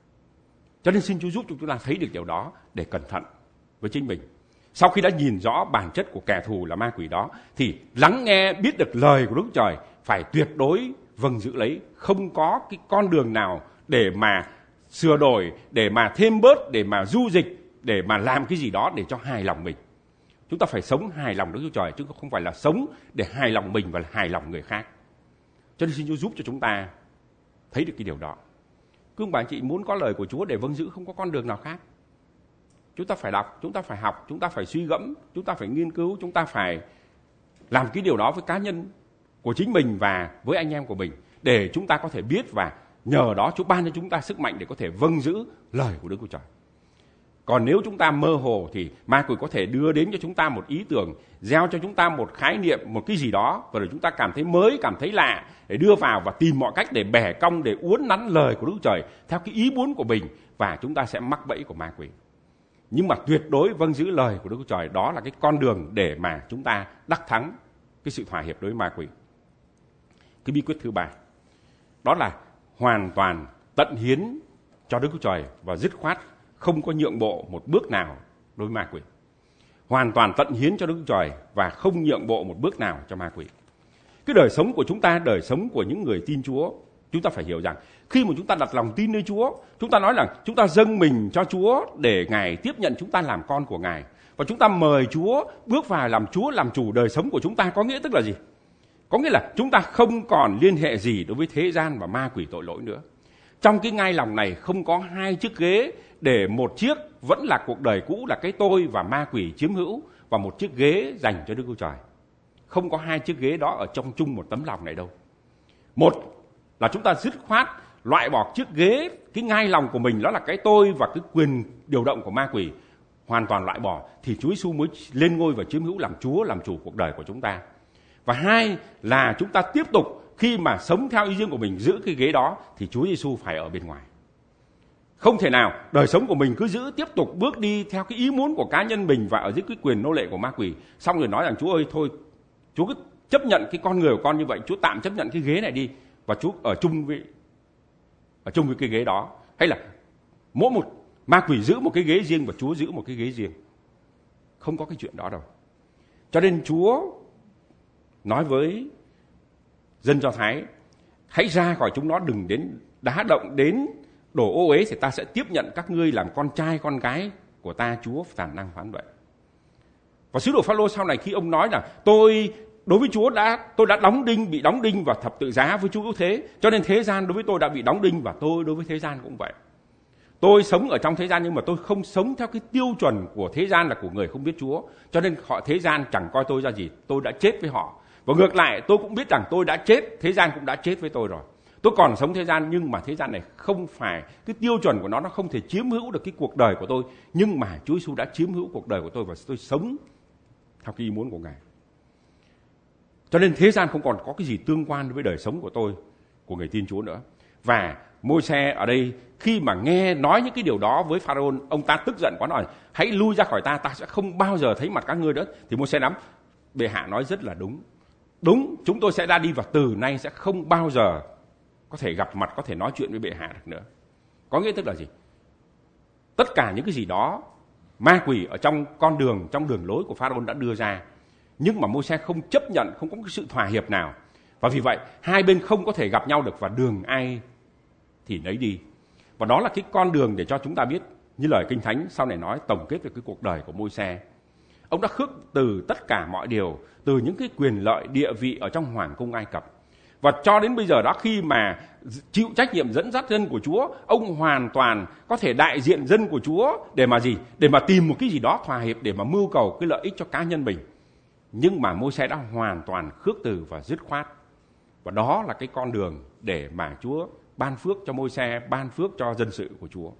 [SPEAKER 1] Cho nên xin Chúa giúp chúng ta thấy được điều đó để cẩn thận với chính mình. Sau khi đã nhìn rõ bản chất của kẻ thù là ma quỷ đó, thì lắng nghe biết được lời của Đức Trời, phải tuyệt đối vâng giữ lấy, không có cái con đường nào để mà sửa đổi, để mà thêm bớt, để mà du dịch, để mà làm cái gì đó để cho hài lòng mình. Chúng ta phải sống hài lòng Đức Chúa Trời, chứ không phải là sống để hài lòng mình và hài lòng người khác. Cho nên xin Chúa giúp cho chúng ta thấy được cái điều đó. Quý ông bà anh chị muốn có lời của Chúa để vâng giữ, không có con đường nào khác. Chúng ta phải đọc, chúng ta phải học, chúng ta phải suy gẫm, chúng ta phải nghiên cứu, chúng ta phải làm cái điều đó với cá nhân của chính mình và với anh em của mình, để chúng ta có thể biết và nhờ đó Chúa ban cho chúng ta sức mạnh để có thể vâng giữ lời của Đức Chúa Trời. Còn nếu chúng ta mơ hồ thì ma quỷ có thể đưa đến cho chúng ta một ý tưởng, gieo cho chúng ta một khái niệm, một cái gì đó, và rồi chúng ta cảm thấy mới, cảm thấy lạ, để đưa vào và tìm mọi cách để bẻ cong, để uốn nắn lời của Đức Chúa Trời theo cái ý muốn của mình, và chúng ta sẽ mắc bẫy của ma quỷ. Nhưng mà tuyệt đối vâng giữ lời của Đức Chúa Trời, đó là cái con đường để mà chúng ta đắc thắng cái sự thỏa hiệp đối với ma quỷ. Cái bí quyết thứ ba, đó là hoàn toàn tận hiến cho Đức Chúa Trời và dứt khoát không có nhượng bộ một bước nào đối với ma quỷ. Hoàn toàn tận hiến cho Đức Chúa Trời và không nhượng bộ một bước nào cho ma quỷ. Cái đời sống của chúng ta, đời sống của những người tin Chúa, chúng ta phải hiểu rằng khi mà chúng ta đặt lòng tin nơi Chúa, chúng ta nói rằng chúng ta dâng mình cho Chúa để Ngài tiếp nhận chúng ta làm con của Ngài, và chúng ta mời Chúa bước vào làm Chúa, làm chủ đời sống của chúng ta. Có nghĩa tức là gì? Có nghĩa là chúng ta không còn liên hệ gì đối với thế gian và ma quỷ tội lỗi nữa. Trong cái ngai lòng này không có hai chiếc ghế, để một chiếc vẫn là cuộc đời cũ, là cái tôi và ma quỷ chiếm hữu, và một chiếc ghế dành cho Đức Chúa Trời. Không có hai chiếc ghế đó ở trong chung một tấm lòng này đâu. Một là chúng ta dứt khoát loại bỏ chiếc ghế, cái ngai lòng của mình, đó là cái tôi và cái quyền điều động của ma quỷ, hoàn toàn loại bỏ, thì Chúa Giêsu mới lên ngôi và chiếm hữu làm Chúa, làm chủ cuộc đời của chúng ta. Và hai là chúng ta tiếp tục khi mà sống theo ý riêng của mình, giữ cái ghế đó, thì Chúa Giêsu phải ở bên ngoài. Không thể nào đời sống của mình cứ giữ tiếp tục bước đi theo cái ý muốn của cá nhân mình và ở dưới cái quyền nô lệ của ma quỷ, xong rồi nói rằng Chúa ơi thôi, Chúa cứ chấp nhận cái con người của con như vậy, Chúa tạm chấp nhận cái ghế này đi, và Chúa ở chung với ở chung với cái ghế đó. Hay là mỗi một ma quỷ giữ một cái ghế riêng và Chúa giữ một cái ghế riêng. Không có cái chuyện đó đâu. Cho nên Chúa nói với dân Do Thái: hãy ra khỏi chúng nó, đừng đến đá động đến đổ ô uế, thì ta sẽ tiếp nhận các ngươi làm con trai con gái của ta. Chúa phản năng phán vậy. Và sứ đồ Phao-lô sau này khi ông nói là tôi đối với Chúa đã tôi đã đóng đinh, bị đóng đinh và thập tự giá với Chúa cứu thế, cho nên thế gian đối với tôi đã bị đóng đinh, và tôi đối với thế gian cũng vậy. Tôi sống ở trong thế gian nhưng mà tôi không sống theo cái tiêu chuẩn của thế gian là của người không biết Chúa, cho nên họ thế gian chẳng coi tôi ra gì. Tôi đã chết với họ. Và ngược lại, tôi cũng biết rằng tôi đã chết, thế gian cũng đã chết với tôi rồi. Tôi còn sống thế gian, nhưng mà thế gian này không phải cái tiêu chuẩn của nó, nó không thể chiếm hữu được cái cuộc đời của tôi. Nhưng mà Chúa Giêsu đã chiếm hữu cuộc đời của tôi và tôi sống theo cái ý muốn của Ngài. Cho nên thế gian không còn có cái gì tương quan với đời sống của tôi, của người tin Chúa nữa. Và Môi-se ở đây khi mà nghe nói những cái điều đó với Pharaoh, ông ta tức giận quá, nói hãy lui ra khỏi ta, ta sẽ không bao giờ thấy mặt các ngươi nữa. Thì Môi-se nắm, bệ hạ nói rất là đúng. Đúng, chúng tôi sẽ ra đi và từ nay sẽ không bao giờ có thể gặp mặt, có thể nói chuyện với bệ hạ được nữa. Có nghĩa tức là gì? Tất cả những cái gì đó ma quỷ ở trong con đường, trong đường lối của Pharaoh đã đưa ra, nhưng mà Môi-se không chấp nhận, không có cái sự thỏa hiệp nào. Và vì vậy hai bên không có thể gặp nhau được, và đường ai thì nấy đi. Và đó là cái con đường để cho chúng ta biết, như lời Kinh Thánh sau này nói tổng kết về cái cuộc đời của Môi-se. Ông đã khước từ tất cả mọi điều, từ những cái quyền lợi địa vị ở trong hoàng cung Ai Cập. Và cho đến bây giờ đó, khi mà chịu trách nhiệm dẫn dắt dân của Chúa, ông hoàn toàn có thể đại diện dân của Chúa để mà gì? Để mà tìm một cái gì đó thỏa hiệp, để mà mưu cầu cái lợi ích cho cá nhân mình. Nhưng mà Môi-se đã hoàn toàn khước từ và dứt khoát. Và đó là cái con đường để mà Chúa ban phước cho Môi-se, ban phước cho dân sự của Chúa.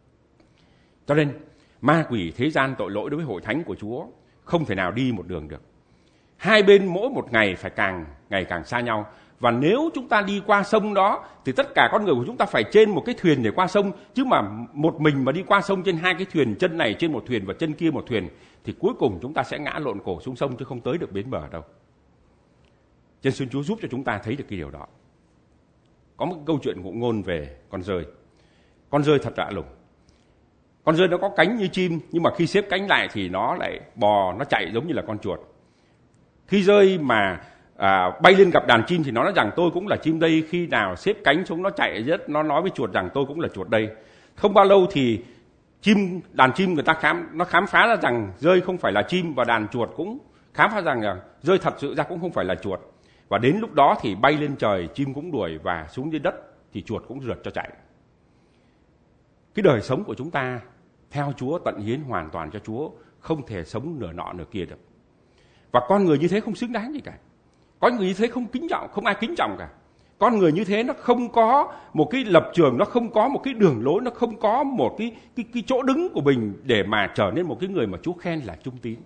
[SPEAKER 1] Cho nên ma quỷ, thế gian, tội lỗi đối với hội thánh của Chúa không thể nào đi một đường được. Hai bên mỗi một ngày phải càng ngày càng xa nhau. Và nếu chúng ta đi qua sông đó thì tất cả con người của chúng ta phải trên một cái thuyền để qua sông. Chứ mà một mình mà đi qua sông trên hai cái thuyền, chân này trên một thuyền và chân kia một thuyền, thì cuối cùng chúng ta sẽ ngã lộn cổ xuống sông chứ không tới được bến bờ đâu. Chân xin Chúa giúp cho chúng ta thấy được cái điều đó. Có một câu chuyện ngụ ngôn về con dơi. Con dơi thật lạ lùng. Con dơi nó có cánh như chim, nhưng mà khi xếp cánh lại thì nó lại bò, nó chạy giống như là con chuột. Khi dơi mà à, bay lên gặp đàn chim thì nó nói rằng tôi cũng là chim đây. Khi nào xếp cánh xuống nó chạy rất, nó nói với chuột rằng tôi cũng là chuột đây. Không bao lâu thì chim, đàn chim người ta khám, nó khám phá ra rằng dơi không phải là chim, và đàn chuột cũng khám phá rằng là dơi thật sự ra cũng không phải là chuột. Và đến lúc đó thì bay lên trời, chim cũng đuổi, và xuống dưới đất thì chuột cũng rượt cho chạy. Cái đời sống của chúng ta theo Chúa, tận hiến hoàn toàn cho Chúa, không thể sống nửa nọ nửa kia được. Và con người như thế không xứng đáng gì cả. Con người như thế không kính trọng, không ai kính trọng cả. Con người như thế nó không có một cái lập trường, nó không có một cái đường lối, nó không có một cái, cái, cái chỗ đứng của mình để mà trở nên một cái người mà Chúa khen là trung tín.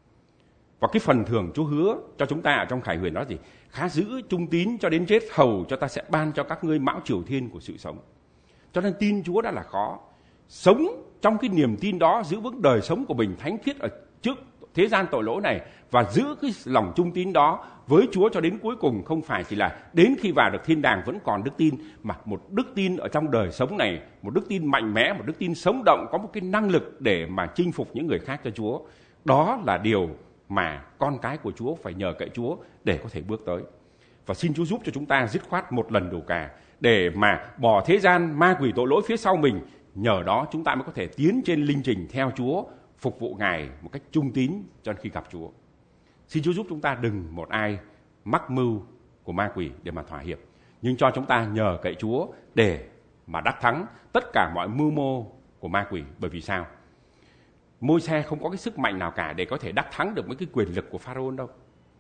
[SPEAKER 1] Và cái phần thưởng Chúa hứa cho chúng ta ở trong Khải Huyền đó gì? Khá giữ trung tín cho đến chết, hầu cho ta sẽ ban cho các ngươi mão triều thiên của sự sống. Cho nên tin Chúa đã là khó. Sống trong cái niềm tin đó, giữ vững đời sống của mình thánh khiết ở trước thế gian tội lỗi này, và giữ cái lòng trung tín đó với Chúa cho đến cuối cùng, không phải chỉ là đến khi vào được thiên đàng vẫn còn đức tin, mà một đức tin ở trong đời sống này, một đức tin mạnh mẽ, một đức tin sống động, có một cái năng lực để mà chinh phục những người khác cho Chúa. Đó là điều mà con cái của Chúa phải nhờ cậy Chúa để có thể bước tới. Và xin Chúa giúp cho chúng ta dứt khoát một lần đủ cả, để mà bỏ thế gian, ma quỷ, tội lỗi phía sau mình. Nhờ đó chúng ta mới có thể tiến trên linh trình theo Chúa, phục vụ Ngài một cách trung tín cho khi gặp Chúa. Xin Chúa giúp chúng ta đừng một ai mắc mưu của ma quỷ để mà thỏa hiệp, nhưng cho chúng ta nhờ cậy Chúa để mà đắc thắng tất cả mọi mưu mô của ma quỷ. Bởi vì sao? Môi-se không có cái sức mạnh nào cả để có thể đắc thắng được với cái quyền lực của Pharaoh đâu.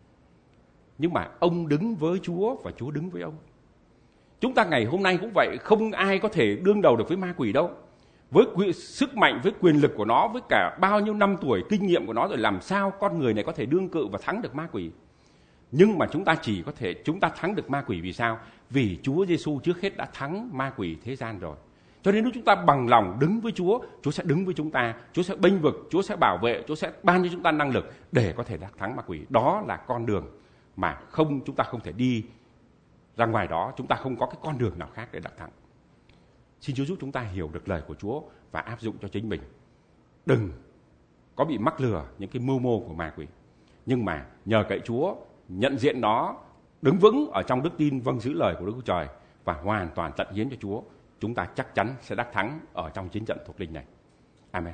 [SPEAKER 1] Nhưng mà ông đứng với Chúa và Chúa đứng với ông. Chúng ta ngày hôm nay cũng vậy, không ai có thể đương đầu được với ma quỷ đâu. Với sức mạnh, với quyền lực của nó, với cả bao nhiêu năm tuổi kinh nghiệm của nó rồi, làm sao con người này có thể đương cự và thắng được ma quỷ? Nhưng mà chúng ta chỉ có thể chúng ta thắng được ma quỷ vì sao? Vì Chúa Giêsu trước hết đã thắng ma quỷ thế gian rồi. Cho nên nếu chúng ta bằng lòng đứng với Chúa, Chúa sẽ đứng với chúng ta, Chúa sẽ bênh vực, Chúa sẽ bảo vệ, Chúa sẽ ban cho chúng ta năng lực để có thể đắc thắng ma quỷ. Đó là con đường mà không chúng ta không thể đi ra ngoài đó, chúng ta không có cái con đường nào khác để đắc thắng. Xin Chúa giúp chúng ta hiểu được lời của Chúa và áp dụng cho chính mình. Đừng có bị mắc lừa những cái mưu mô của ma quỷ, nhưng mà nhờ cậy Chúa, nhận diện nó, đứng vững ở trong đức tin, vâng giữ lời của Đức Chúa Trời và hoàn toàn tận hiến cho Chúa, chúng ta chắc chắn sẽ đắc thắng ở trong chiến trận thuộc linh này. Amen.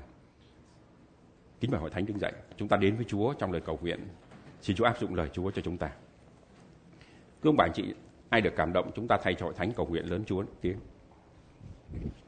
[SPEAKER 1] Kính mời hội thánh đứng dậy, chúng ta đến với Chúa trong lời cầu nguyện. Xin Chúa áp dụng lời Chúa cho chúng ta. Thưa ông bà anh chị, ai được cảm động chúng ta thay cho hội thánh cầu nguyện lớn Chúa tiếng.